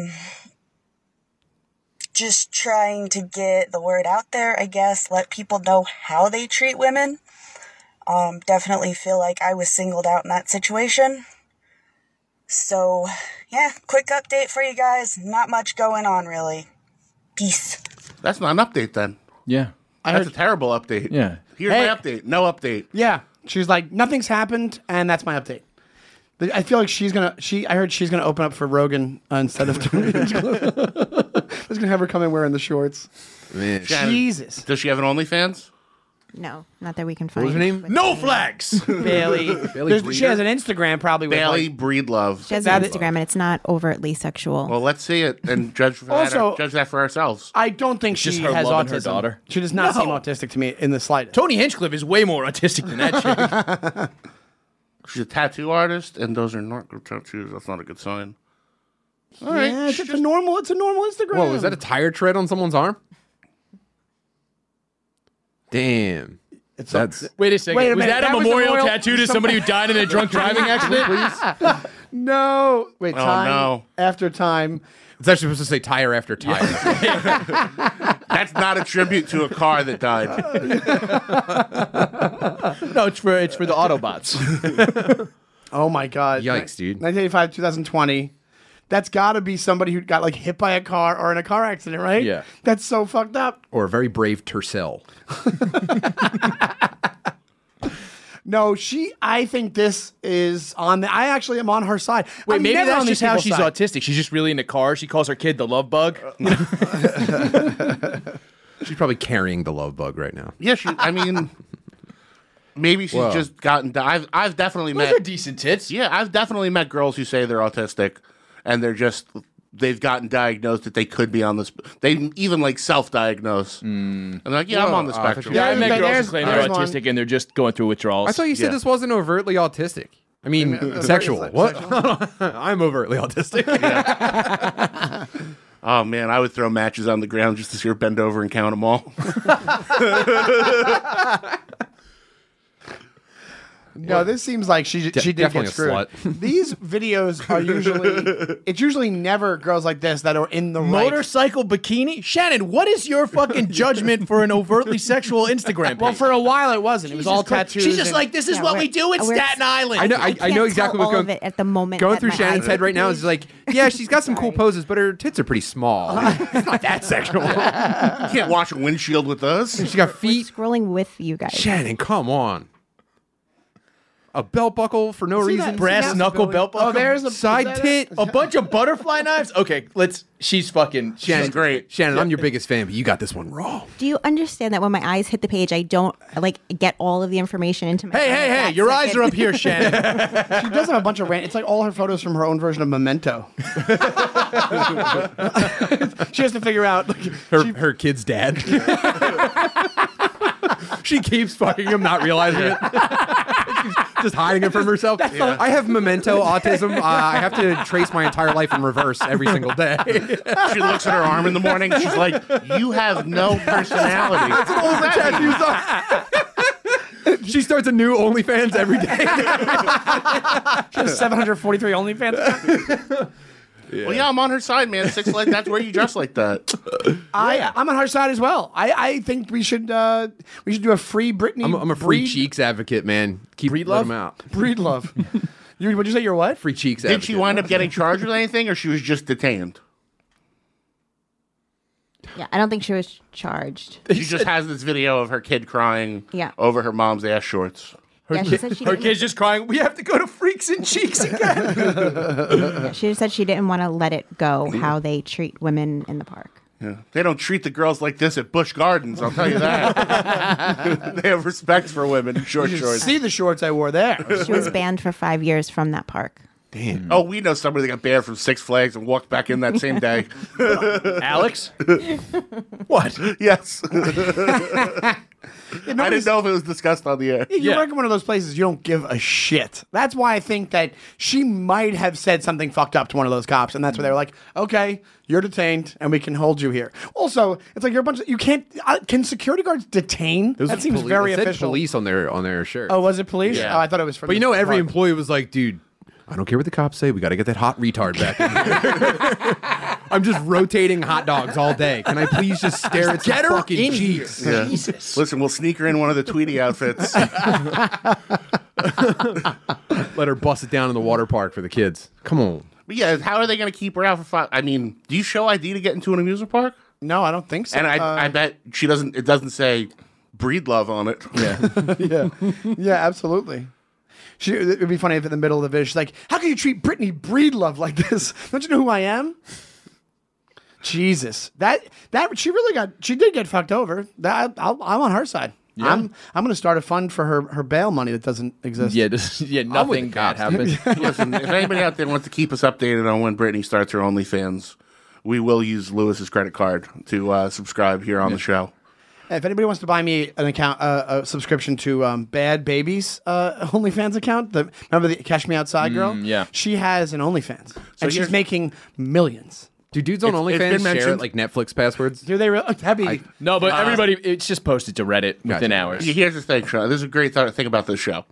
Just trying to get the word out there, I guess, let people know how they treat women. Definitely feel like I was singled out in that situation. So, yeah, quick update for you guys. Not much going on, really. Peace. That's not an update then. Yeah. That's a terrible update. Yeah. Here's my update. No update. Yeah, she's like, nothing's happened, and that's my update. I feel like I heard she's gonna open up for Rogan instead of Tony Hinchcliffe. I was gonna have her come in wearing the shorts. Man. Jesus. Does she have an OnlyFans? No, not that we can What find. was her name? No flags! Bailey. She has an Instagram probably with Bailey like, Breedlove. She has an Instagram, and it's not overtly sexual. Well, let's see it and judge that for ourselves. I don't think she Just her has loving autism. her daughter? She does not No. seem autistic to me in the slightest. Tony Hinchcliffe is way more autistic than that chick. She's a tattoo artist, and those are not good tattoos. That's not a good sign. All right. Yeah, it's a normal Instagram. Whoa, is that a tire tread on someone's arm? Damn. That's Wait a second. Wait a was minute, that a that was memorial memorial- tattoo to somebody who died in a drunk driving accident? No. Wait, Oh, time no. after time. it's actually supposed to say tire after tire. That's not a tribute to a car that died. No, it's for the Autobots. Oh my God. Yikes, dude. 1985, 2020. That's got to be somebody who got like hit by a car or in a car accident, right? Yeah. That's so fucked up. Or a very brave Tercel. No, I think this is I actually am on her side. Wait, I'm maybe never that's on just these how people's she's side. autistic. She's just really into cars. She calls her kid the love bug. She's probably carrying the love bug right now. Yeah, maybe she's Whoa. just gotten. I've definitely Those met are decent tits. Yeah, I've definitely met girls who say they're autistic, and they've gotten diagnosed that they could be on this. They even like self-diagose, and they're like, "Yeah, I'm Whoa, on the spectrum." Yeah, I met girls who there's- claim they're there's one. autistic and they're just going through withdrawals. I thought you said Yeah. this wasn't overtly autistic. I mean, sexual. What? I'm overtly autistic. Oh man, I would throw matches on the ground just to see her bend over and count them all. No, this seems like she did definitely get screwed. a slut. These videos are it's usually never girls like this that are in the right. Motorcycle bikini? Shannon, what is your fucking judgment for an overtly sexual Instagram page? Well, for a while it wasn't. It was all Christ. tattoos. She's just and- like, this is Yeah, what we're- we do in we're- Staten Island. I know. I can't know exactly tell what's all going of it at the moment. going that through my Shannon's eyes head right now. Is like, yeah, she's got some cool poses, but her tits are pretty small. It's not that sexual. You can't wash a windshield with those. She got feet. Scrolling with you guys. Shannon, come on. A belt buckle for no reason. Brass knuckle belt buckle. Oh, there's a Side tit. A bunch of butterfly knives? Okay, she's fucking... Shannon, She's great. Shannon, I'm your biggest fan, but you got this one wrong. Do you understand that when my eyes hit the page, I don't like get all of the information into my Hey, head hey, at hey, that your eyes second? are up here, Shannon. She does have a bunch of it's like all her photos from her own version of Memento. She has to figure out like, Her kid's dad. She keeps fucking him, not realizing it. She's just hiding it from herself. Yeah. I have memento autism. I have to trace my entire life in reverse every single day. She looks at her arm in the morning. She's like, "You have no personality." That's what all the tattoos are. She starts a new OnlyFans every day. She has 743 OnlyFans. Well, yeah, I'm on her side, man. Six Flags, that's where you dress like that. I'm on her side as well. I think we should do a free Britney. I'm a free cheeks advocate, man. Keep Breed let love? them out. Breed love. What'd you say? You're what? Free cheeks Did advocate. she wind up getting charged with anything, or she was just detained? Yeah, I don't think she was charged. She just has this video of her kid crying Yeah. over her mom's ass shorts. Yeah, she said she Her didn't- kid's just crying, we have to go to Freaks and Cheeks again. Yeah, she just said she didn't want to let it go how they treat women in the park. Yeah. They don't treat the girls like this at Busch Gardens, I'll tell you that. They have respect for women in short You shorts. see the shorts I wore there. She was banned for 5 years from that park. Damn. Oh, we know somebody that got banned from Six Flags and walked back in that same day. Alex? What? Yes. I didn't know if it was discussed on the air. You work in one of those places, you don't give a shit. That's why I think that she might have said something fucked up to one of those cops, and that's why they were like, okay, you're detained, and we can hold you here. Also, it's like you're a bunch of, you can't, can security guards detain? That seems very it said official. police on their shirt. Oh, was it police? Yeah. Oh, I thought it was from But you the know, every park. employee was like, dude, I don't care what the cops say. We got to get that hot retard back in here. I'm just rotating hot dogs all day. Can I please just stare at Get some her fucking in cheeks? here. Yeah. Jesus. Listen, we'll sneak her in one of the Tweety outfits. Let her bust it down in the water park for the kids. Come on. But yeah, how are they going to keep her out for 5? I mean, do you show ID to get into an amusement park? No, I don't think so. And I bet she doesn't. It doesn't say breed love on it. Yeah. Yeah, absolutely. It would be funny if in the middle of the video she's like, how can you treat Britney Breedlove like this? Don't you know who I am? Jesus. That she did get fucked over. I'm on her side. Yeah. I'm going to start a fund for her bail money that doesn't exist. Yeah, nothing bad happened. Listen, if anybody out there wants to keep us updated on when Britney starts her OnlyFans, we will use Lewis's credit card to subscribe here on the show. If anybody wants to buy me an account, a subscription to Bad Baby's OnlyFans account, remember the Cash Me Outside girl? yeah. She has an OnlyFans, and she's here's- making millions. Do dudes on It's OnlyFans been share mentioned. like Netflix passwords? Do they really? That'd be... No, but everybody, it's just posted to Reddit within hours. Here's the thing, Sean. This is a great thing about this show.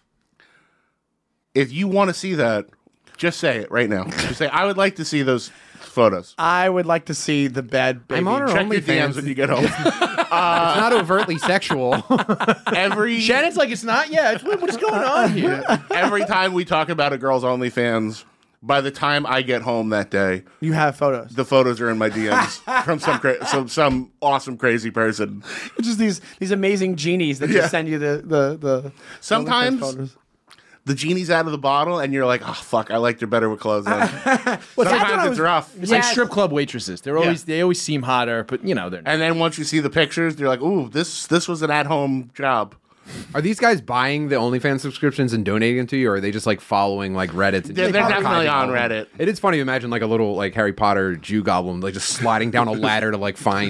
If you want to see that, just say it right now. Just say, I would like to see those photos. I would like to see the Bad Baby. I'm on her Check your OnlyFans. DMs when you get home. It's not overtly sexual. Shannon's like, it's not. Yeah, what is going on here? Every time we talk about a girl's OnlyFans, by the time I get home that day, You have photos. the photos are in my DMs from some awesome crazy person. It's just these amazing genies that Yeah. just send you the Sometimes OnlyFans photos. the genie's out of the bottle, and you're like, oh fuck, I liked her better with clothes on. That's what I Sometimes it's was- rough. It's like strip club waitresses. They always seem hotter, but they're not. And then once you see the pictures, you're like, ooh, this was an at-home job. Are these guys buying the OnlyFans subscriptions and donating them to you, or are they just like following like Reddit? And They're just definitely archiving all on of them? Reddit. It is funny to imagine like a little like Harry Potter Jew goblin like just sliding down a ladder to like find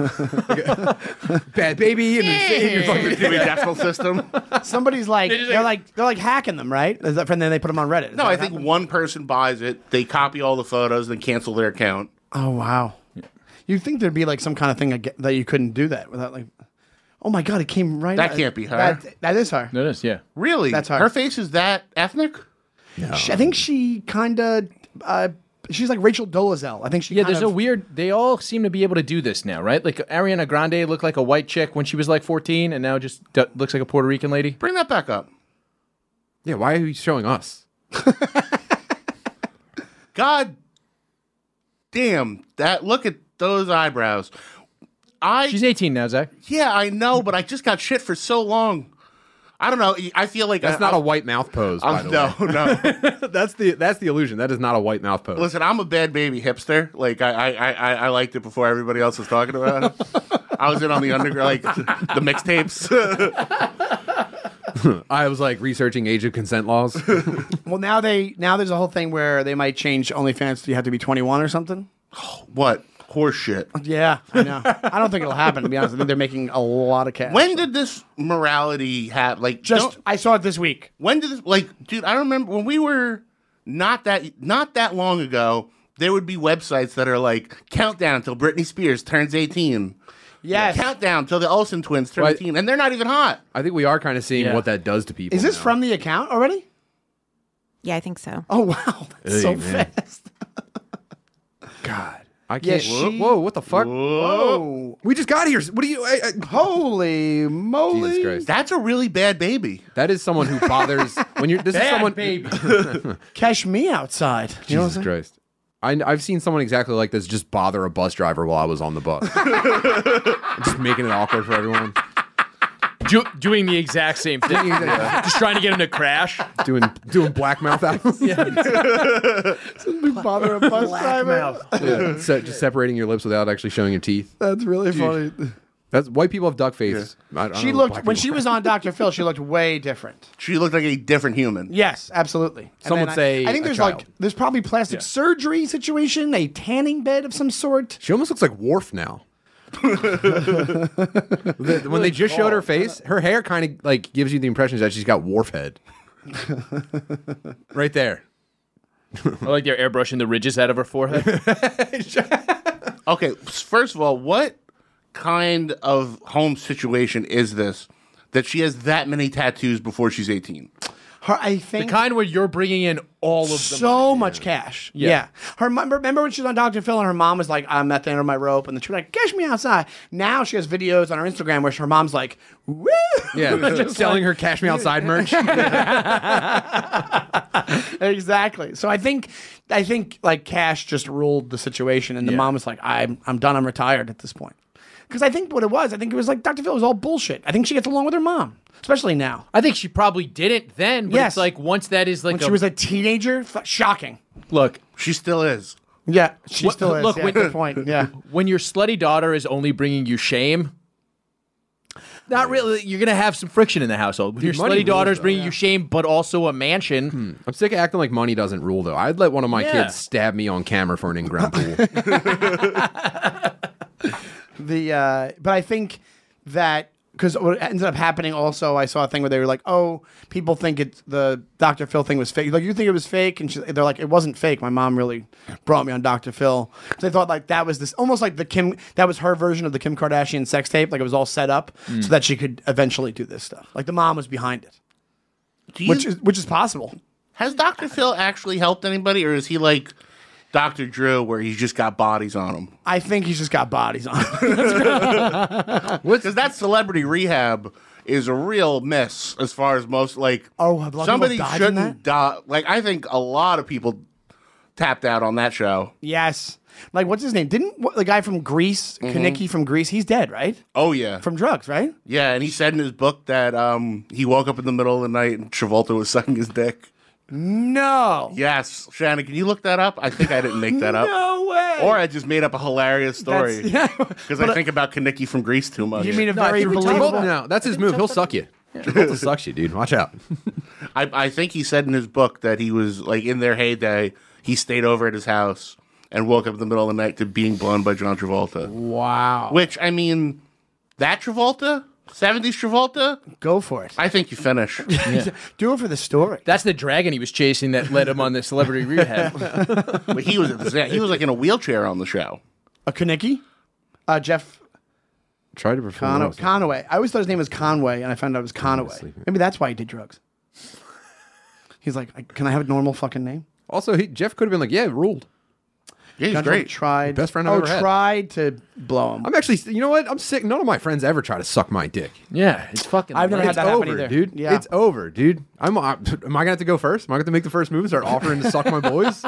Bad Baby and then save your fucking Doing decimal system. Somebody's like they're like hacking them, right? Is that, and then they put them on Reddit. Is No, that I what think happened? one person buys it, they copy all the photos, then cancel their account. Oh wow. You'd think there'd be like some kind of thing that you couldn't do that without like. Oh my god, it came right. That can't be her. That is her. That is, yeah. Really? That's her. Her face is that ethnic? I think she kind of. She's like Rachel Dolezal. I think she. Yeah, kind there's of, a weird. They all seem to be able to do this now, right? Like Ariana Grande looked like a white chick when she was like 14, and now just looks like a Puerto Rican lady. Bring that back up. Yeah, why are you showing us? God damn that! Look at those eyebrows. She's 18 now, Zach. Yeah, I know, but I just got shit for so long. I don't know. I feel like That's not a white mouth pose. By the way. No. that's the illusion. That is not a white mouth pose. Listen, I'm a Bad Baby hipster. Like I liked it before everybody else was talking about it. I was in on the underground, like the mixtapes. I was like researching age of consent laws. Well, now there's a whole thing where they might change OnlyFans. Do you have to be 21 or something? What? horseshit. Yeah, I know. I don't think it'll happen, to be honest. I think they're making a lot of cash. When did this morality have, like... I saw it this week. When did this, like, dude, I remember when we were not that long ago, there would be websites that are like, countdown till Britney Spears turns 18. Yes. Countdown till the Olsen twins turn 18, and they're not even hot. I think we are kind of seeing what that does to people. Is this now. from the account already? Yeah, I think so. Oh, wow. That's so man. fast. God. I can't. Yeah, whoa, what the fuck? Whoa. We just got here. What do you... Holy moly. Jesus Christ. That's a really bad baby. That is someone who bothers... when you're... This is someone... baby. Cash me outside. You know what Jesus I'm saying? Christ. I've seen someone exactly like this just bother a bus driver while I was on the bus. Just making it awkward for everyone. Doing the exact same thing. Just trying to get him to crash. Doing black mouth out. Bother a bus driver. Yeah. Just separating your lips without actually showing your teeth. That's really funny. That's white people have duck face. I She don't know looked, black when people- she was on Dr. Phil, she looked way different. She looked like a different human. Yes, absolutely. And Some then would say I think a there's child. like, there's probably plastic surgery situation, a tanning bed of some sort. She almost looks like Worf now. When they just showed her face, her hair kind of like gives you the impression that she's got Worf head. Right there. I like they're airbrushing the ridges out of her forehead. Okay, first of all, what kind of home situation is this that she has that many tattoos before she's 18? I think the kind where you're bringing in all of them. So much cash. Yeah. Her remember when she was on Dr. Phil and her mom was like, I'm at the end of my rope, and then she was like, cash me outside. Now she has videos on her Instagram where her mom's like, woo! Yeah, just selling her Cash Me Outside merch. Exactly. So I think like cash just ruled the situation, and the mom was like, I'm done. I'm retired at this point. Because I think what it was like Dr. Phil was all bullshit. I think she gets along with her mom, especially now. I think she probably didn't then, but it's like once that is like when she was a teenager, shocking. Look, she still is. Yeah, she still is. Look, Yeah, good point. Yeah. When your slutty daughter is only bringing you shame, not really. You're gonna have some friction in the household. When your money slutty daughter is rules, bringing you shame, but also a mansion. I'm sick of acting like money doesn't rule, though. I'd let one of my kids stab me on camera for an in-ground pool. But I think that because what ended up happening also, I saw a thing where they were like, oh, people think it's the Dr. Phil thing was fake. Like, you think it was fake? And they're like, it wasn't fake. My mom really brought me on Dr. Phil. So they thought like that was this, almost like that was her version of the Kim Kardashian sex tape. Like it was all set up so that she could eventually do this stuff. Like the mom was behind it. Which is possible. Has Dr. Phil actually helped anybody, or is he like Dr. Drew, where he's just got bodies on him? I think he's just got bodies on him. Because that celebrity rehab is a real miss as far as most, like, somebody shouldn't die. Like, I think a lot of people tapped out on that show. Yes. Like, what's his name? The guy from Greece, Kanicki from Greece, he's dead, right? Oh, yeah. From drugs, right? Yeah, and he said in his book that he woke up in the middle of the night and Travolta was sucking his dick. No. Yes. Shannon, can you look that up? I think I didn't make that up. No way. Or I just made up a hilarious story. Because I think about Kanicki from Greece too much. You mean a very believable? No, that's his move. He'll suck you. Travolta sucks you, dude. Watch out. I think he said in his book that he was, like, in their heyday, he stayed over at his house and woke up in the middle of the night to being blown by John Travolta. Wow. Which, I mean, that Travolta? 70s Travolta? Go for it. I think you finish. Do it for the story. That's the dragon he was chasing that led him on the celebrity rehab. But he was like in a wheelchair on the show. A Kanicki? Jeff Tried to perform. Conaway. I always thought his name was Conway, and I found out it was Conaway. Maybe that's why he did drugs. He's like, can I have a normal fucking name? Also, Jeff could have been like, yeah, ruled. Yeah, he's John great. Tried. Best friend I've ever had. Tried to blow him. I'm actually, you know what? I'm sick. None of my friends ever try to suck my dick. Yeah, it's fucking. I've never had It's that happen over, either. dude. Yeah. It's over, dude. Am I gonna have to go first? Am I gonna have to make the first move and start offering to suck my boys?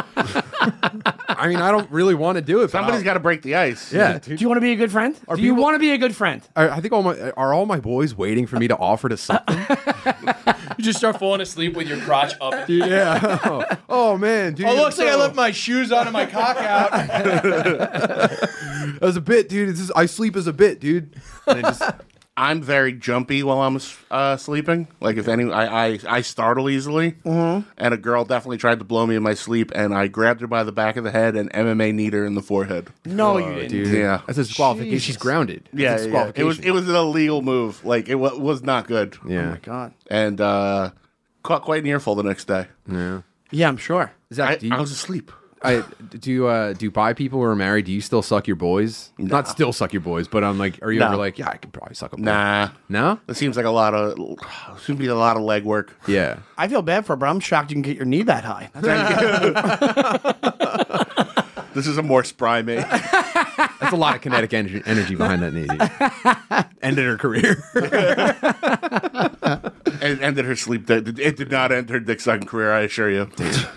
I mean, I don't really want to do it. Somebody's got to break the ice. Yeah. Do you want to be a good friend? Do you want to be a good friend? I think all my boys waiting for me to offer to suck them? You just start falling asleep with your crotch up. Yeah. Oh man, dude. Oh, looks like I left my shoes on and my cock out. That was a bit, dude. I sleep as a bit, dude. And I'm very jumpy while I'm sleeping. Like if I startle easily, and a girl definitely tried to blow me in my sleep, and I grabbed her by the back of the head and MMA kneed her in the forehead. No, you didn't. Dude. Yeah, That's a disqualification. She's grounded. That's a yeah. disqualification. It was an illegal move. Like it was not good. Yeah. Oh my god. And caught quite an earful the next day. Yeah. Yeah, I'm sure. Zach, I was asleep. Do bi people who are married, do you still suck your boys? Not still suck your boys, but I'm like, are you No. ever like, yeah, I could probably suck a boy? Nah. No? It seems like a lot of legwork. Yeah. I feel bad for her, but I'm shocked you can get your knee that high. That's how you This is a more spry me. That's a lot of kinetic energy behind that knee. Dude. Ended her career. And ended her sleep. It did not end her dick sucking career, I assure you.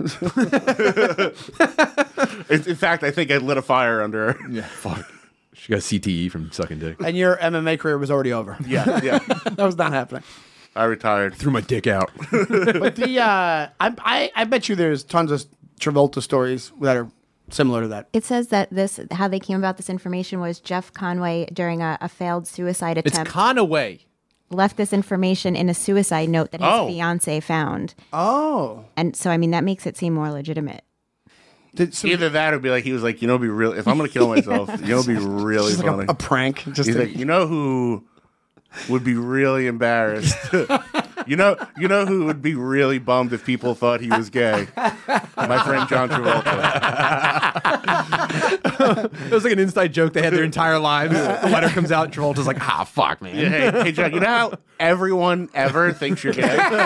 In fact, I think I lit a fire under her. Yeah, fuck. She got CTE from sucking dick. And your MMA career was already over. Yeah. That was not happening. I retired. Threw my dick out. But the I bet you there's tons of Travolta stories that are similar to that. It says that how they came about this information was Jeff Conway during a failed suicide It's attempt Conaway. left this information in a suicide note that his Oh. fiance found. Oh. And so, I mean, that makes it seem more legitimate. Either that or be like, he was like, it'd be real. If I'm going to kill myself, it'd be really Just like funny. a prank. Just He's like, who would be really embarrassed? you know who would be really bummed if people thought he was gay? My friend John Travolta. It was like an inside joke they had their entire lives. The letter comes out, Travolta's like, fuck, man. Yeah, hey, John, you know how everyone ever thinks you're gay?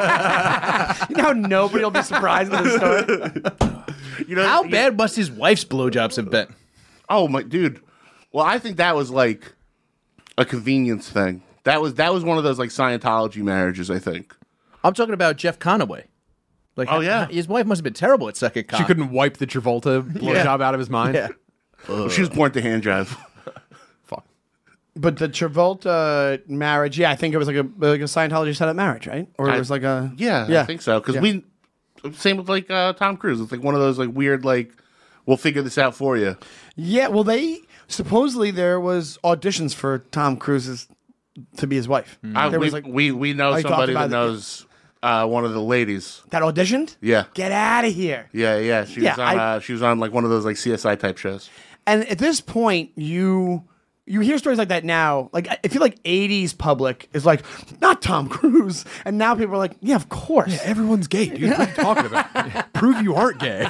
You know how nobody will be surprised with this story? How bad must his wife's blowjobs have been? Oh my dude. Well, I think that was like a convenience thing. That was one of those like Scientology marriages, I think. I'm talking about Jeff Conaway. Like, oh yeah, his wife must have been terrible at sucking cock. She couldn't wipe the Travolta blowjob out of his mind. Yeah. Well, she was born to hand jive. Fuck. But the Travolta marriage, yeah, I think it was like a Scientology set up marriage, right? Or it was like a I think so. Because same with like Tom Cruise. It's like one of those like weird like we'll figure this out for you. Yeah, well, supposedly there was auditions for Tom Cruise's to be his wife. There was like we know I talked somebody about that knows one of the ladies that auditioned. Yeah, get out of here. Yeah. She was on like one of those like CSI type shows. And at this point, you hear stories like that now. Like I feel like '80s public is like not Tom Cruise, and now people are like, yeah, of course, Yeah, everyone's gay, dude. What are you talking about? Prove you aren't gay.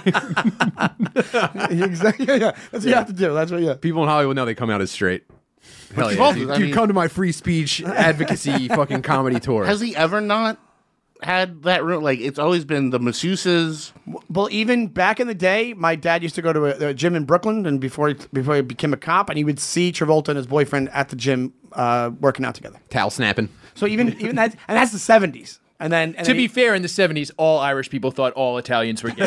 Exactly. Yeah, that's what you have to do. That's what. Yeah. People in Hollywood now they come out as straight. Hell yeah, Travolta, dude. I Dude, mean- come to my free speech advocacy fucking comedy tour. Has he ever not had that room? Like it's always been the masseuses. Well, even back in the day, my dad used to go to a gym in Brooklyn, and before he became a cop, and he would see Travolta and his boyfriend at the gym working out together. Towel snapping. So even that, and that's the '70s. And then To be fair, in the 70s, all Irish people thought all Italians were gay.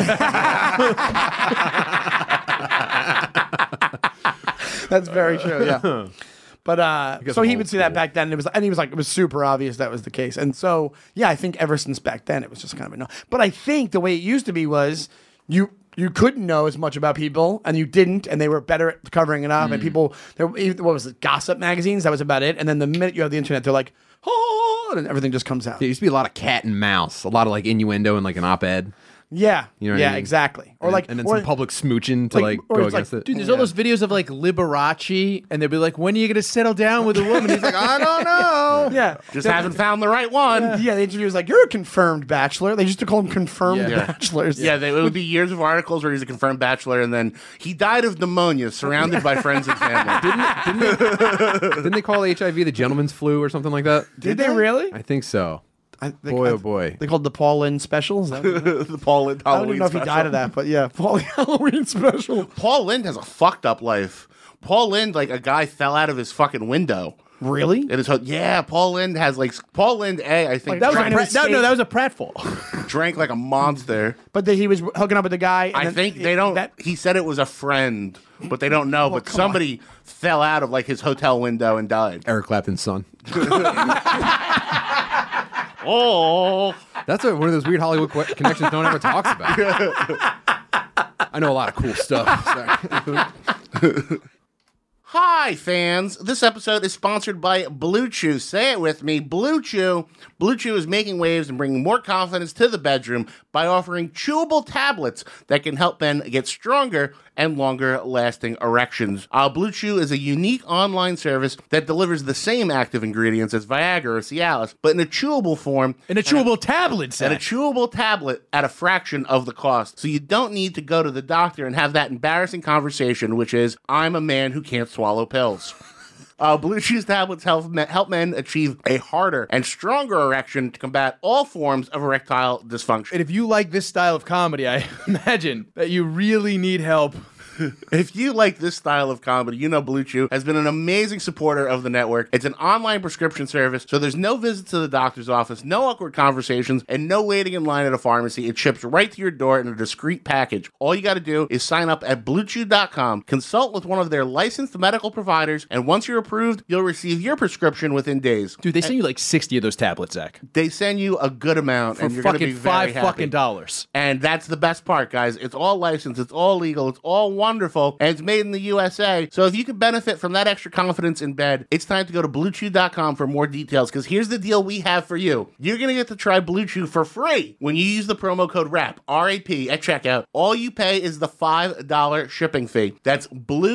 That's very true. Yeah. But guess so I'm he old would see that school. back then. And he was like, it was super obvious that was the case. And so, yeah, I think ever since back then, it was just kind of a no. But I think the way it used to be was you couldn't know as much about people, and you didn't, and they were better at covering it up. And people, what was it, gossip magazines? That was about it. And then the minute you have the internet, they're like, oh, and everything just comes out. There used to be a lot of cat and mouse, a lot of like innuendo and like an op-ed. Yeah, You know what I yeah, mean? exactly. Or like, and then or, some public smooching to like or go it's like, against it. Dude, there's all those videos of like Liberace, and they'll be like, when are you going to settle down with a woman? He's like, I don't know. yeah, Just haven't found the right one. Yeah, the interview was like, you're a confirmed bachelor. They used to call them confirmed Yeah. bachelors. Yeah, it would be years of articles where he's a confirmed bachelor, and then he died of pneumonia, surrounded by friends and family. Didn't they call HIV the gentleman's flu or something like that? Did they really? I think so. Boy, oh boy. They called the Paul Lynde special. Is that what The Paul Lynde I don't Halloween even know if he special. died of that, but yeah, Paul Halloween special. Paul Lynde has a fucked up life. Paul Lynde, like a guy fell out of his fucking window. Really? In his yeah, Paul Lynde has like Paul Lynde. I think Like, that was drank, a Pratt- No, that was a pratfall. drank like a monster. But he was hooking up with the guy. And I then think they don't. He said it was a friend, but they don't know. But somebody fell out of like his hotel window and died. Eric Clapton's son. Oh, That's one of those weird Hollywood connections no one ever talks about. I know a lot of cool stuff. Sorry. Hi, fans. This episode is sponsored by Blue Chew. Say it with me, Blue Chew. Blue Chew is making waves and bringing more confidence to the bedroom by offering chewable tablets that can help men get stronger and longer-lasting erections. Blue Chew is a unique online service that delivers the same active ingredients as Viagra or Cialis, but in a chewable form. In a chewable tablet, Zach. And a chewable tablet at a fraction of the cost. So you don't need to go to the doctor and have that embarrassing conversation, which is, I'm a man who can't swallow pills. Blue Chew's tablets help men achieve a harder and stronger erection to combat all forms of erectile dysfunction. And if you like this style of comedy, I imagine that you really need help. If you like this style of comedy, you know Blue Chew has been an amazing supporter of the network. It's an online prescription service, so there's no visits to the doctor's office, no awkward conversations, and no waiting in line at a pharmacy. It ships right to your door in a discreet package. All you got to do is sign up at BlueChew.com, consult with one of their licensed medical providers, and once you're approved, you'll receive your prescription within days. Dude, they send you like 60 of those tablets, Zach. They send you a good amount, For and you're going to be fucking very happy. $5. And that's the best part, guys. It's all licensed, it's all legal, it's all wonderful, and it's made in the USA. So if you could benefit from that extra confidence in bed, it's time to go to BlueChew.com for more details, because here's the deal we have for you. You're going to get to try Blue Chew for free when you use the promo code RAP, R-A-P, at checkout. All you pay is the $5 shipping fee. That's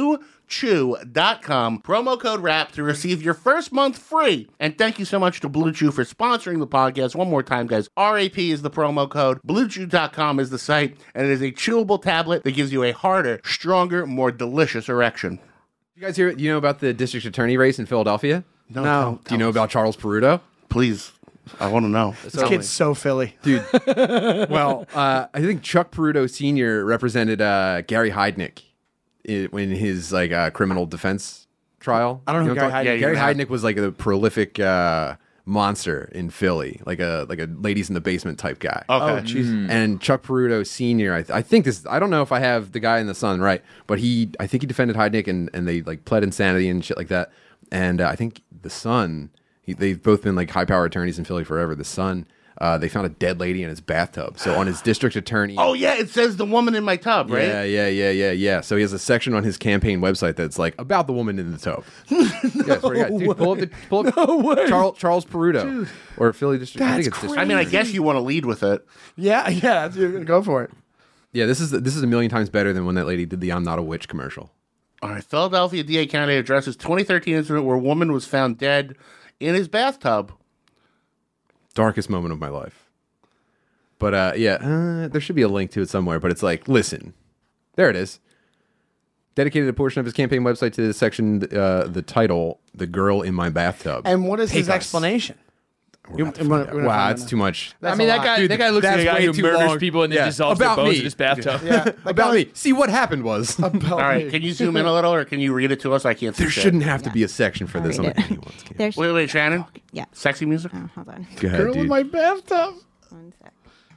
BlueChew.com, promo code RAP to receive your first month free. And thank you so much to Blue Chew for sponsoring the podcast. One more time, guys. RAP is the promo code. BlueChew.com is the site, and it is a chewable tablet that gives you a harder, stronger, more delicious erection. You guys hear? You know about the district attorney race in Philadelphia? No. Do you know about Charles Peruto? Please. I want to know. This kid's so Philly. Dude. Well, I think Chuck Peruto Sr. represented Gary Heidnik in his criminal defense trial. I don't know who Gary Heidnik is. Gary Heidnik was like a prolific monster in Philly, like a ladies in the basement type guy. Okay. Oh, jeez. And Chuck Peruto Sr. I think this. I don't know if I have the guy in the Sun right, but I think he defended Heidnik and they like pled insanity and shit like that. And I think the Sun. They've both been like high-power attorneys in Philly forever. The Sun, they found a dead lady in his bathtub. So on his district attorney... Oh, yeah, it says the woman in my tub, right? Yeah. So he has a section on his campaign website that's like, about the woman in the tub. Dude, pull up Charles Peruto. Dude, or Philly District. I think it's crazy. I mean, I guess you want to lead with it. Yeah, you're going to go for it. Yeah, this is a million times better than when that lady did the I'm Not a Witch commercial. All right, Philadelphia DA County addresses 2013 incident where a woman was found dead in his bathtub. Darkest moment of my life. But there should be a link to it somewhere. But it's like, listen, there it is. Dedicated a portion of his campaign website to the section, the title, "The Girl in My Bathtub." And what is his explanation? Wow, it's too much. I mean, that guy looks like a guy who murders people and then dissolves their bones in his bathtub. Yeah, about me. See, what happened was... All right, can you zoom in a little, or can you read it to us? I can't see There shouldn't have to be a section for this. Wait, Shannon? Yeah. Sexy music? Oh, hold on. Go ahead, Girl in dude. my bathtub. One sec.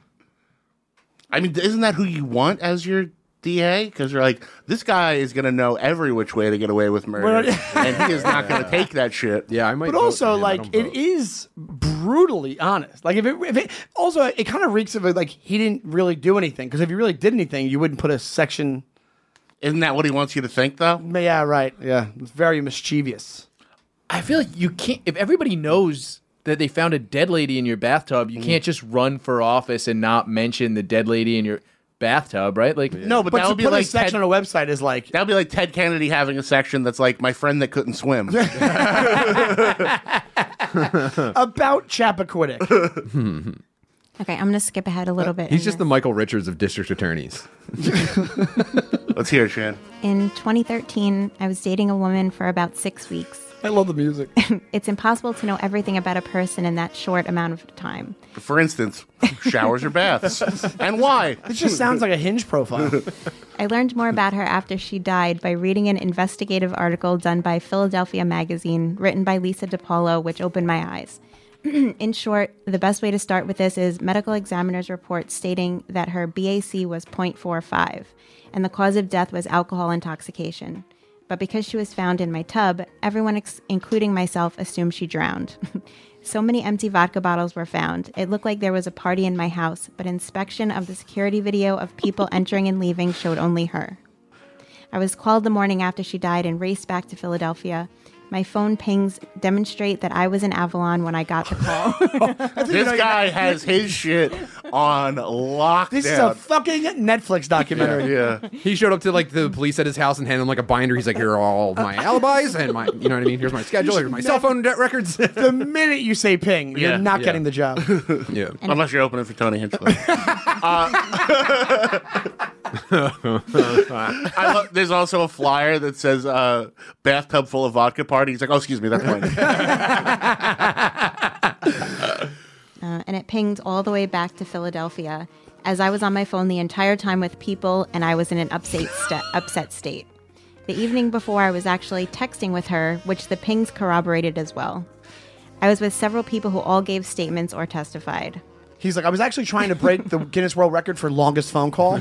I mean, isn't that who you want as your DA? Because you're like, this guy is going to know every which way to get away with murder, and he is not going to take that shit. Yeah, I might. But also, it is brutally honest. Like, if it also, it kind of reeks of it, like, he didn't really do anything. Because if he really did anything, you wouldn't put a section. Isn't that what he wants you to think, though? Yeah, right. Yeah, it's very mischievous. I feel like you can't. If everybody knows that they found a dead lady in your bathtub, you can't just run for office and not mention the dead lady in your bathtub, right? Like, no, but that to would be put like a section on a website is like that would be like Ted Kennedy having a section that's like my friend that couldn't swim about Chappaquiddick. Okay, I'm going to skip ahead a little bit. He's just the Michael Richards of district attorneys. Let's hear it, Shan. In 2013, I was dating a woman for about 6 weeks. I love the music. It's impossible to know everything about a person in that short amount of time. For instance, showers or baths. And why? It just sounds like a Hinge profile. I learned more about her after she died by reading an investigative article done by Philadelphia Magazine, written by Lisa DiPaolo, which opened my eyes. In short, the best way to start with this is medical examiner's report stating that her BAC was 0.45, and the cause of death was alcohol intoxication. But because she was found in my tub, everyone, including myself, assumed she drowned. So many empty vodka bottles were found. It looked like there was a party in my house, but inspection of the security video of people entering and leaving showed only her. I was called the morning after she died and raced back to Philadelphia. My phone pings demonstrate that I was in Avalon when I got the call. This guy has his shit on lockdown. This is a fucking Netflix documentary. Yeah. He showed up to like the police at his house and handed him like a binder. He's like, here are all my alibis and my, you know what I mean? Here's my schedule. Here's my cell phone records. The minute you say ping, Yeah. you're not Yeah. getting the job. Yeah. Unless you're opening for Tony Hinchcliffe. There's also a flyer that says bathtub full of vodka party. He's like, oh, excuse me, that's mine. And it pinged all the way back to Philadelphia as I was on my phone the entire time with people and I was in an upset state. The evening before, I was actually texting with her, which the pings corroborated as well. I was with several people who all gave statements or testified. He's like, I was actually trying to break the Guinness World Record for longest phone call.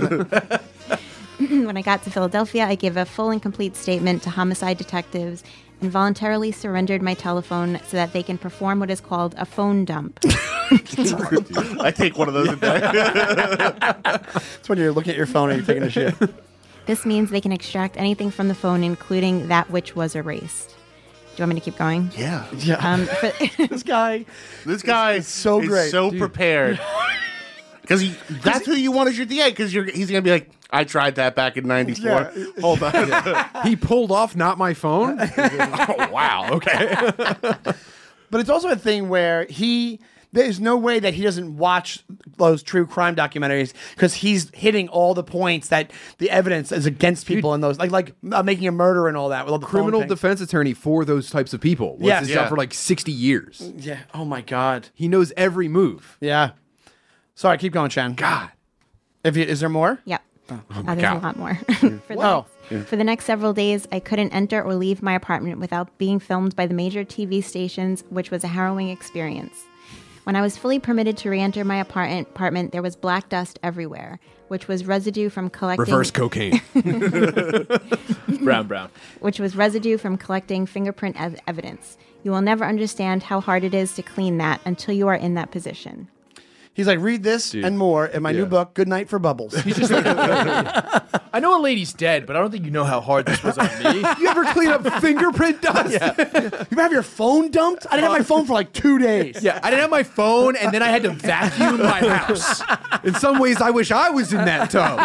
When I got to Philadelphia, I gave a full and complete statement to homicide detectives and voluntarily surrendered my telephone so that they can perform what is called a phone dump. I take one of those a day. It's when you're looking at your phone and you're taking a shit. This means they can extract anything from the phone, including that which was erased. Do you want me to keep going? Yeah. This guy is so great. so prepared. Because that's who you want as your DA, because he's going to be like, I tried that back in 94. Yeah. Hold on. He pulled off not my phone? Oh, wow. Okay. But it's also a thing where there's no way that he doesn't watch those true crime documentaries because he's hitting all the points that the evidence is against people in those, like making a murder and all that. With all the Criminal phone things. defense attorney for those types of people. Was Yes. his Yeah. job for like 60 years. Yeah. Oh my God. He knows every move. Yeah. Sorry, keep going, Shan. God. Is there more? Yep. Oh There's a lot more. For the next several days, I couldn't enter or leave my apartment without being filmed by the major TV stations, which was a harrowing experience. When I was fully permitted to re-enter my apartment, there was black dust everywhere, which was residue from collecting... Reverse cocaine. Brown. Which was residue from collecting fingerprint evidence. You will never understand how hard it is to clean that until you are in that position. He's like, read this and more in my new book, Good Night for Bubbles. He's just like, I know a lady's dead, but I don't think you know how hard this was on me. You ever clean up fingerprint dust? You ever have your phone dumped? I didn't have my phone for like 2 days. Yeah, I didn't have my phone, and then I had to vacuum my house. In some ways, I wish I was in that tub.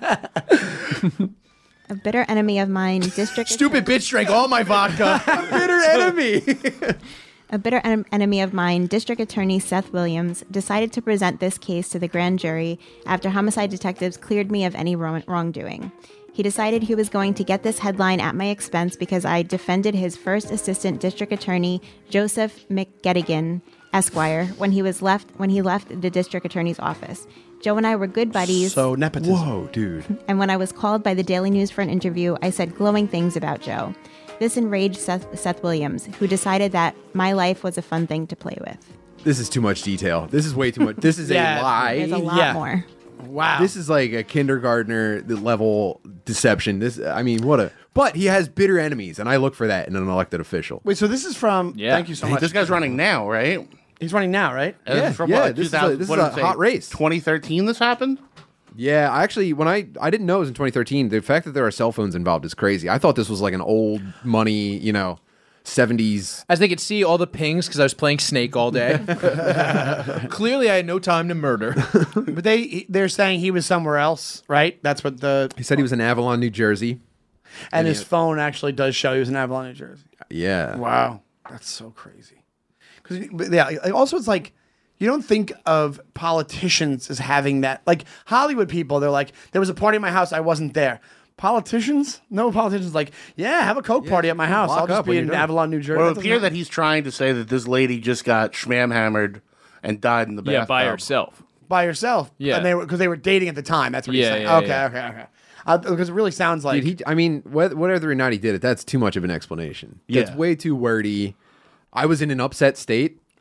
A bitter enemy of mine, district... Stupid bitch drank all my vodka. Bitter enemy. A bitter enemy of mine, District Attorney Seth Williams, decided to present this case to the grand jury after homicide detectives cleared me of any wrongdoing. He decided he was going to get this headline at my expense because I defended his first assistant district attorney, Joseph McGettigan, Esquire, when he left the district attorney's office. Joe and I were good buddies. So nepotism. Whoa, dude. And when I was called by the Daily News for an interview, I said glowing things about Joe. This enraged Seth Williams, who decided that my life was a fun thing to play with. This is too much detail. This is way too much. This is a lie. There's a lot more. Wow. This is like a kindergartner level deception. But he has bitter enemies, and I look for that in an elected official. Wait, so this is from... Thank you so much. This guy's running now, right? He's running now, right? This is a hot race. 2013 this happened? Yeah, actually, when I didn't know it was in 2013. The fact that there are cell phones involved is crazy. I thought this was like an old money, 70s. As they could see all the pings because I was playing Snake all day. Clearly, I had no time to murder. But they're saying he was somewhere else, right? That's what He said he was in Avalon, New Jersey. And his phone actually does show he was in Avalon, New Jersey. Yeah. Wow. That's so crazy. Also, it's like, you don't think of politicians as having that. Like, Hollywood people, they're like, there was a party at my house, I wasn't there. Politicians? No politicians like, yeah, have a Coke party at my house. I'll just be in Avalon, New Jersey. Well, it would appear that he's trying to say that this lady just got schmam-hammered and died in the bathtub. Yeah, by herself. By herself? Yeah. Because they were dating at the time. That's what he's saying. Okay. Because it really sounds like... Dude, whether or not he did it, that's too much of an explanation. Yeah. It's way too wordy. I was in an upset state.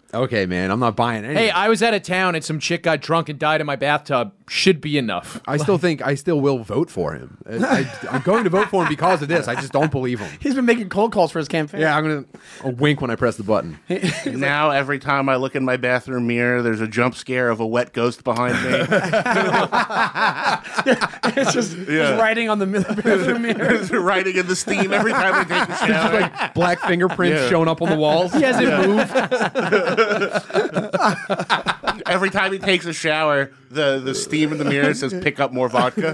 Okay, man, I'm not buying anything. Hey, I was out of town and some chick got drunk and died in my bathtub. Should be enough. I still will vote for him. I'm going to vote for him because of this. I just don't believe him. He's been making cold calls for his campaign. Yeah, I'm gonna wink when I press the button. Now every time I look in my bathroom mirror, there's a jump scare of a wet ghost behind me. It's just writing on the bathroom mirror. It's writing in the steam every time I take a shower. Just like black fingerprints showing up on the walls. He hasn't moved. Every time he takes a shower, the steam in the mirror says pick up more vodka.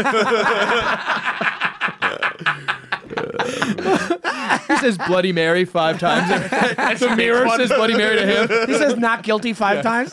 He says Bloody Mary 5 times. The mirror says Bloody Mary to him. He says not guilty 5 times.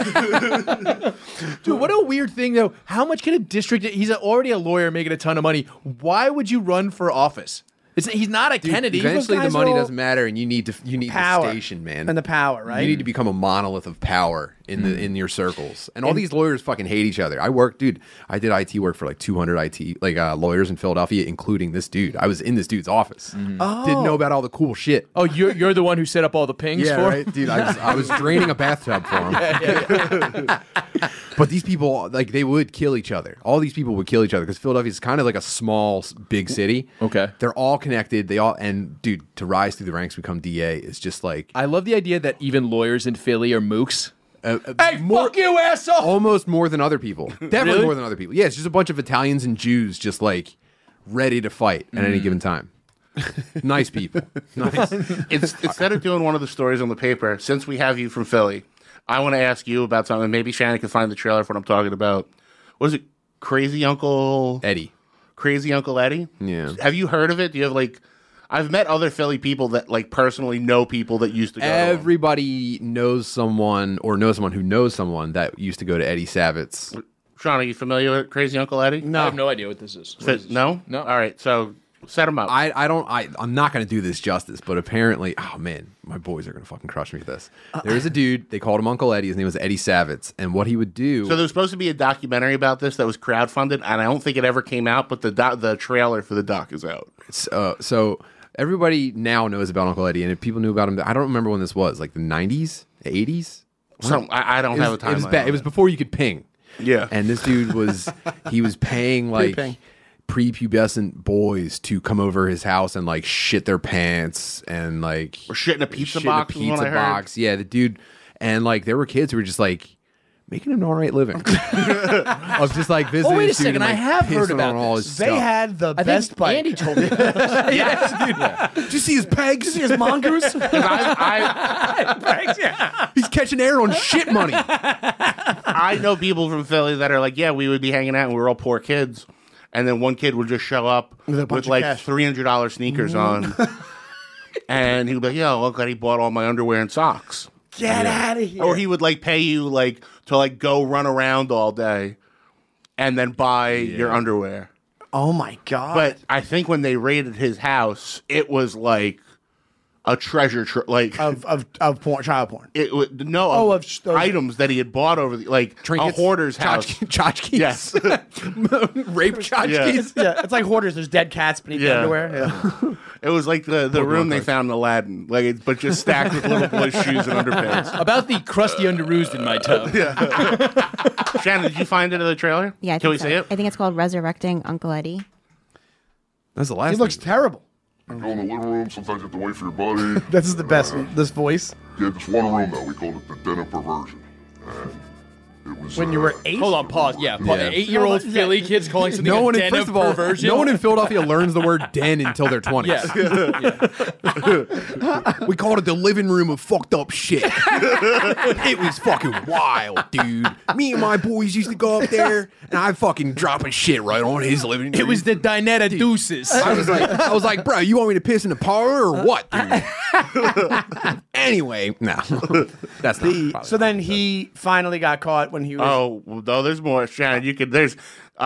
Dude, what a weird thing, though. How much can a district... He's already a lawyer making a ton of money. Why would you run for office? He's not a Kennedy. Eventually, the money doesn't matter, and you need power. the station, man, and the power, right? You need to become a monolith of power in your circles. And all these lawyers fucking hate each other. I did IT work for like 200 IT lawyers in Philadelphia, including this dude. I was in this dude's office. Didn't know about all the cool shit. Oh, you're the one who set up all the pings for him? Right, dude. I was draining a bathtub for him. Yeah. But these people, like, they would kill each other. All these people would kill each other because Philadelphia is kind of like a small, big city. Okay. They're all connected. And dude, to rise through the ranks, become DA is just like... I love the idea that even lawyers in Philly are mooks. Hey, fuck you, asshole! Almost more than other people. Definitely Really? more than other people. Yeah, it's just a bunch of Italians and Jews just like ready to fight at any given time. Nice people. Nice. Instead of doing one of the stories on the paper, since we have you from Philly, I want to ask you about something. Maybe Shannon can find the trailer for what I'm talking about. What is it? Crazy Uncle Eddie. Crazy Uncle Eddie? Yeah. Have you heard of it? Do you have like... I've met other Philly people that like personally know people that used to go to them. Everybody knows someone or knows someone who knows someone that used to go to Eddie Savitt's. Sean, are you familiar with Crazy Uncle Eddie? I have no idea what this is. What is this? No? No. All right, so set him up. I'm not going to do this justice, but apparently, oh man, my boys are going to fucking crush me with this. There was a dude, they called him Uncle Eddie. His name was Eddie Savitz. And what he would do... So there was supposed to be a documentary about this that was crowdfunded, and I don't think it ever came out, but the trailer for the doc is out. So everybody now knows about Uncle Eddie, and if people knew about him, I don't remember when this was, like the 90s, the 80s? I don't have a timeline. It was before you could ping. Yeah. And this dude was paying like prepubescent boys to come over his house and like shit their pants and like or shit in a pizza box. Yeah, the dude, and like there were kids who were just like making an all right living. Of just like visiting. Oh, wait a this dude second, and, like, I have heard pissing about on all this. his They stuff. had the I best think bike. Andy told me. Yes, dude. Did you see his pegs? Did you see his mongoose? He's catching air on shit money. I know people from Philly that are like, yeah, we would be hanging out and we were all poor kids. And then one kid would just show up with like $300 sneakers on. And he would be like, yeah, look, he bought all my underwear and socks. Get out of here. Or he would like pay you like to like go run around all day and then buy your underwear. Oh my God. But I think when they raided his house, it was like a treasure like of porn, child porn. It of items that he had bought over the like trinkets, a hoarder's house. Tchotchkes. Yes. Rape tchotchkes. Yeah, it's like hoarders. There's dead cats beneath the underwear. Yeah. It was like the room they found in Aladdin, like but just stacked with little boys' shoes and underpants. About the crusty underoos in my tub. Yeah. Shannon, did you find it in the trailer? Yeah, I Can think we so. see it? I think it's called Resurrecting Uncle Eddie. That's the last. He looks terrible. You go in the living room, sometimes you have to wait for your buddy. This is the best. This voice. Yeah, this one room though, we called it the den of perversion. And it was When you were 8? Hold on, pause. Yeah, 8-year-old Philly kids calling something no a one, den first of of all, perversion. no one in Philadelphia learns the word den until their 20s. We called it the living room of fucked up shit. It was fucking wild, dude. Me and my boys used to go up there, and I fucking dropping shit right on his living room. It was the Dinetta Deuces. I was like, bro, you want me to piss in the parlor or what, dude? Anyway, no, that's not. So then he finally got caught when he was. Oh, well, no, there's more. Shannon, you could. There's.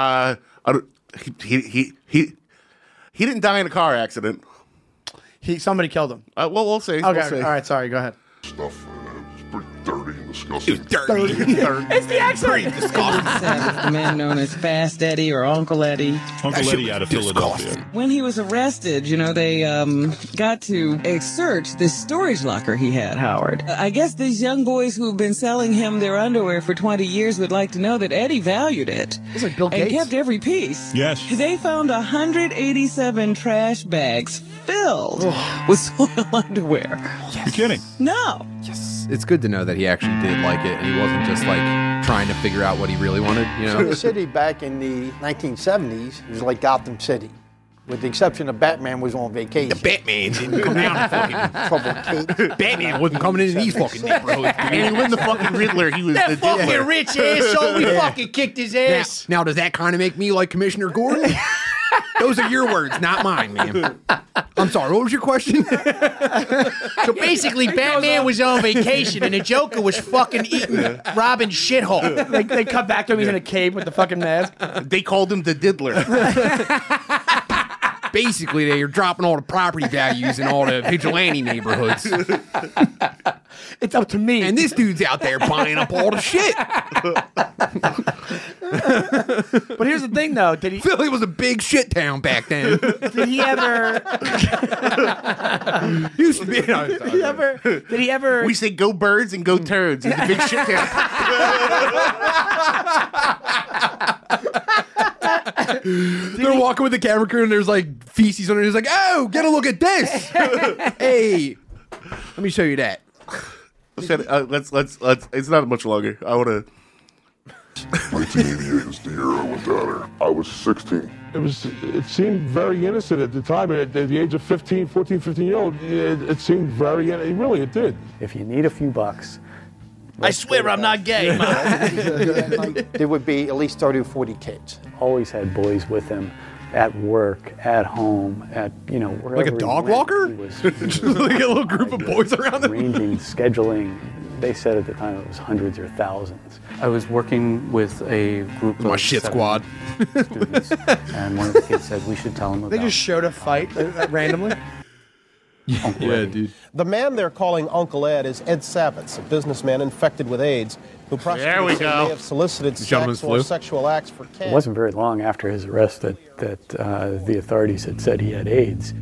He didn't die in a car accident. Somebody killed him. Well, we'll see. Okay. We'll see. All right. Sorry. Go ahead. Stuff. It was pretty dirty. disgusting. It's the accent. The man known as Fast Eddie or Uncle Eddie. Uncle Eddie out of Philadelphia. When he was arrested, they got to search this storage locker he had, Howard. I guess these young boys who've been selling him their underwear for 20 years would like to know that Eddie valued it. It's like Bill And Gates. kept every piece. Yes. They found 187 trash bags filled with soiled underwear. You're kidding. No. Yes. It's good to know that he actually did like it, and he wasn't just like trying to figure out what he really wanted. So the city back in the 1970s was like Gotham City. With the exception of Batman was on vacation. The Batman didn't come down to fucking trouble, Kate. Batman wasn't coming into these fucking neighborhoods. And when the fucking Riddler, he was That the fucking Diddler. rich asshole, we fucking kicked his ass. Now, does that kind of make me like Commissioner Gordon? Those are your words, not mine, man. I'm sorry, what was your question? So basically, Batman was on vacation and the Joker was fucking eating Robin's shithole. They cut back to him. He's in a cave with the fucking mask. They called him the Diddler. Basically, they are dropping all the property values in all the vigilante neighborhoods. It's up to me. And this dude's out there buying up all the shit. But here's the thing, though. Did he? Philly was a big shit town back then. Did he ever? Used to be. Did he ever? We say go birds and go turds. It's a big shit town. They're walking with the camera crew and there's like feces on it. He's like, oh, get a look at this. Hey, let me show you that. Let's. It's not much longer. I want to. 1988 is the year I went down there. I was 16. It seemed very innocent at the time. At the age of 15 year old, it seemed very innocent. Really, it did. If you need a few bucks, I swear I'm not gay. there would be at least 30 or 40 kids. Always had boys with him at work, at home, at, wherever. Like a dog walker? Just like a little group of boys around him? Arranging, scheduling. They said at the time it was hundreds or thousands. I was working with a group of my shit squad students, and one of the kids said we should tell them about. They just showed a fight randomly. Yeah, dude. The man they're calling Uncle Ed is Ed Savitz, a businessman infected with AIDS, who prosecutors say may have solicited sex or sexual acts for cash. It wasn't very long after his arrest that the authorities had said he had AIDS.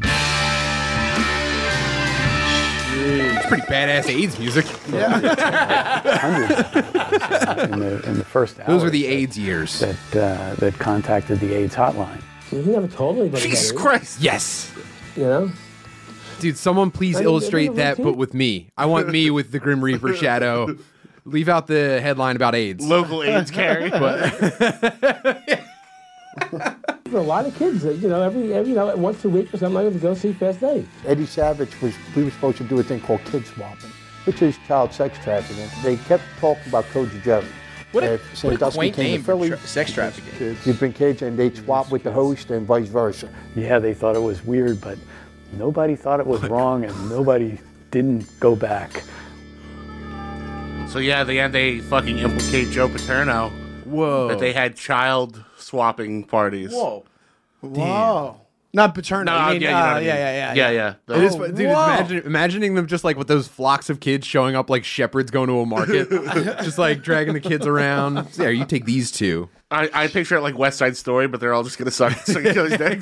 It's pretty badass AIDS music. Hundreds in the first hour. Those were the AIDS years. That contacted the AIDS hotline. He never told anybody. Jesus Christ. Yes. You know? Dude, someone please I mean, illustrate that, routine. but with me. I want me with the Grim Reaper shadow. Leave out the headline about AIDS. Local AIDS carry. For a lot of kids, every once a week or something, I have to go see Fast Eddie. Eddie Savitz we were supposed to do a thing called kid swapping, which is child sex trafficking. They kept talking about Koji Jerry. What a Sandusky quaint came to name for Philly, sex trafficking. You'd bring kids and they'd swap with the host and vice versa. Yeah, they thought it was weird, but nobody thought it was wrong, and nobody didn't go back. So yeah, they fucking implicate Joe Paterno. Whoa. That they had child swapping parties. Whoa. Whoa. Not paternal. No, I mean, yeah, you know what I mean. Yeah. It is, dude, imagining them just like with those flocks of kids showing up like shepherds going to a market, just like dragging the kids around. There, you take these two. I picture it like West Side Story, but they're all just gonna suck each other's dicks.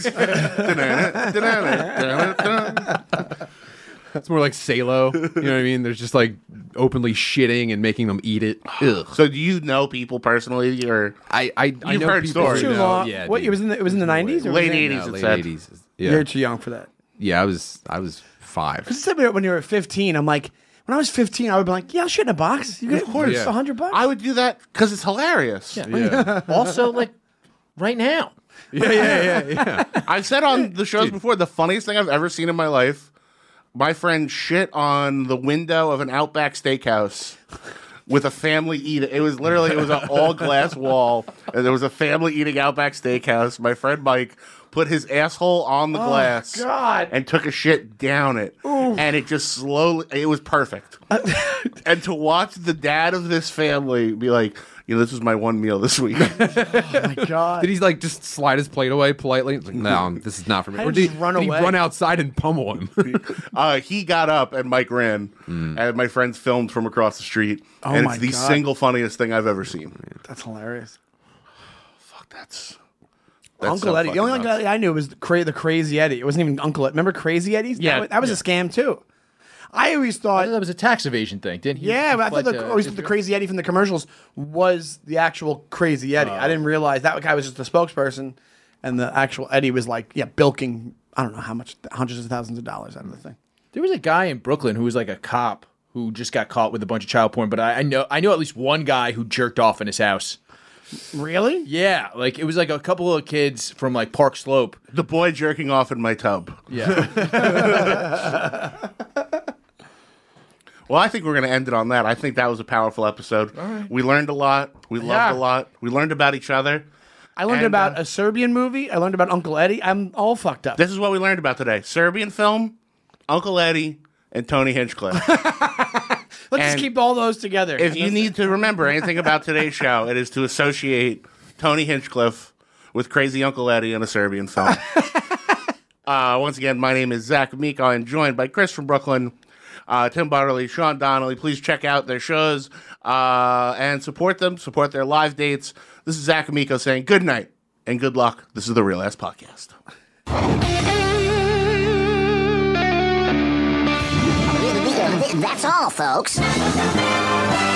It's more like Salo. You know what I mean? There's just like openly shitting and making them eat it. Ugh. So do you know people personally, or I you've know heard people stories? who Too know. long. Yeah, What? dude. It was in the 90s or Late was it- 80s. No, it late said. 80s. Yeah. You're too young for that. Yeah, I was 5. Because when you were 15, I'm like, when I was 15, I would be like, yeah, I'll shit in a box. You get Of course. it's $100. I would do that because it's hilarious. Yeah. Also, like, right now. Yeah. I've said on the shows before, the funniest thing I've ever seen in my life, my friend shit on the window of an Outback Steakhouse with a family eating. It was an all glass wall, and there was a family eating Outback Steakhouse. My friend Mike put his asshole on the glass and took a shit down it. And it just slowly, it was perfect. And to watch the dad of this family be like, this was my one meal this week. Oh my God. Did he like just slide his plate away politely? It's like, no, this is not for me. Or did he run outside and pummel him? He got up and Mike ran, and my friends filmed from across the street. Oh and my it's the God. single funniest thing I've ever seen. That's hilarious. Fuck, that's Uncle so Eddie. The only fucking Uncle Eddie I knew was the Crazy Eddie. It wasn't even Uncle Eddie. Remember Crazy Eddie's? Yeah, That was a scam too. I always thought that was a tax evasion thing, didn't he? Yeah, but I Fled thought to always the Crazy Eddie from the commercials was the actual Crazy Eddie. I didn't realize that guy was just a spokesperson, and the actual Eddie was like, bilking, I don't know how much, hundreds of thousands of dollars out of the thing. There was a guy in Brooklyn who was like a cop who just got caught with a bunch of child porn, but I know at least one guy who jerked off in his house. Really? Yeah, like it was like a couple of kids from like Park Slope. The boy jerking off in my tub. Yeah. Well, I think we're going to end it on that. I think that was a powerful episode. All right. We learned a lot. We loved a lot. We learned about each other. I learned about a Serbian movie. I learned about Uncle Eddie. I'm all fucked up. This is what we learned about today. Serbian film, Uncle Eddie, and Tony Hinchcliffe. Let's just keep all those together. If you need to remember anything about today's show, it is to associate Tony Hinchcliffe with Crazy Uncle Eddie in a Serbian film. Once again, my name is Zach Amico. I'm joined by Chris from Brooklyn, Tim Butterly, Sean Donnelly. Please check out their shows and support them, support their live dates. This is Zach Amico saying good night and good luck. This is the Real Ass Podcast. That's all, folks.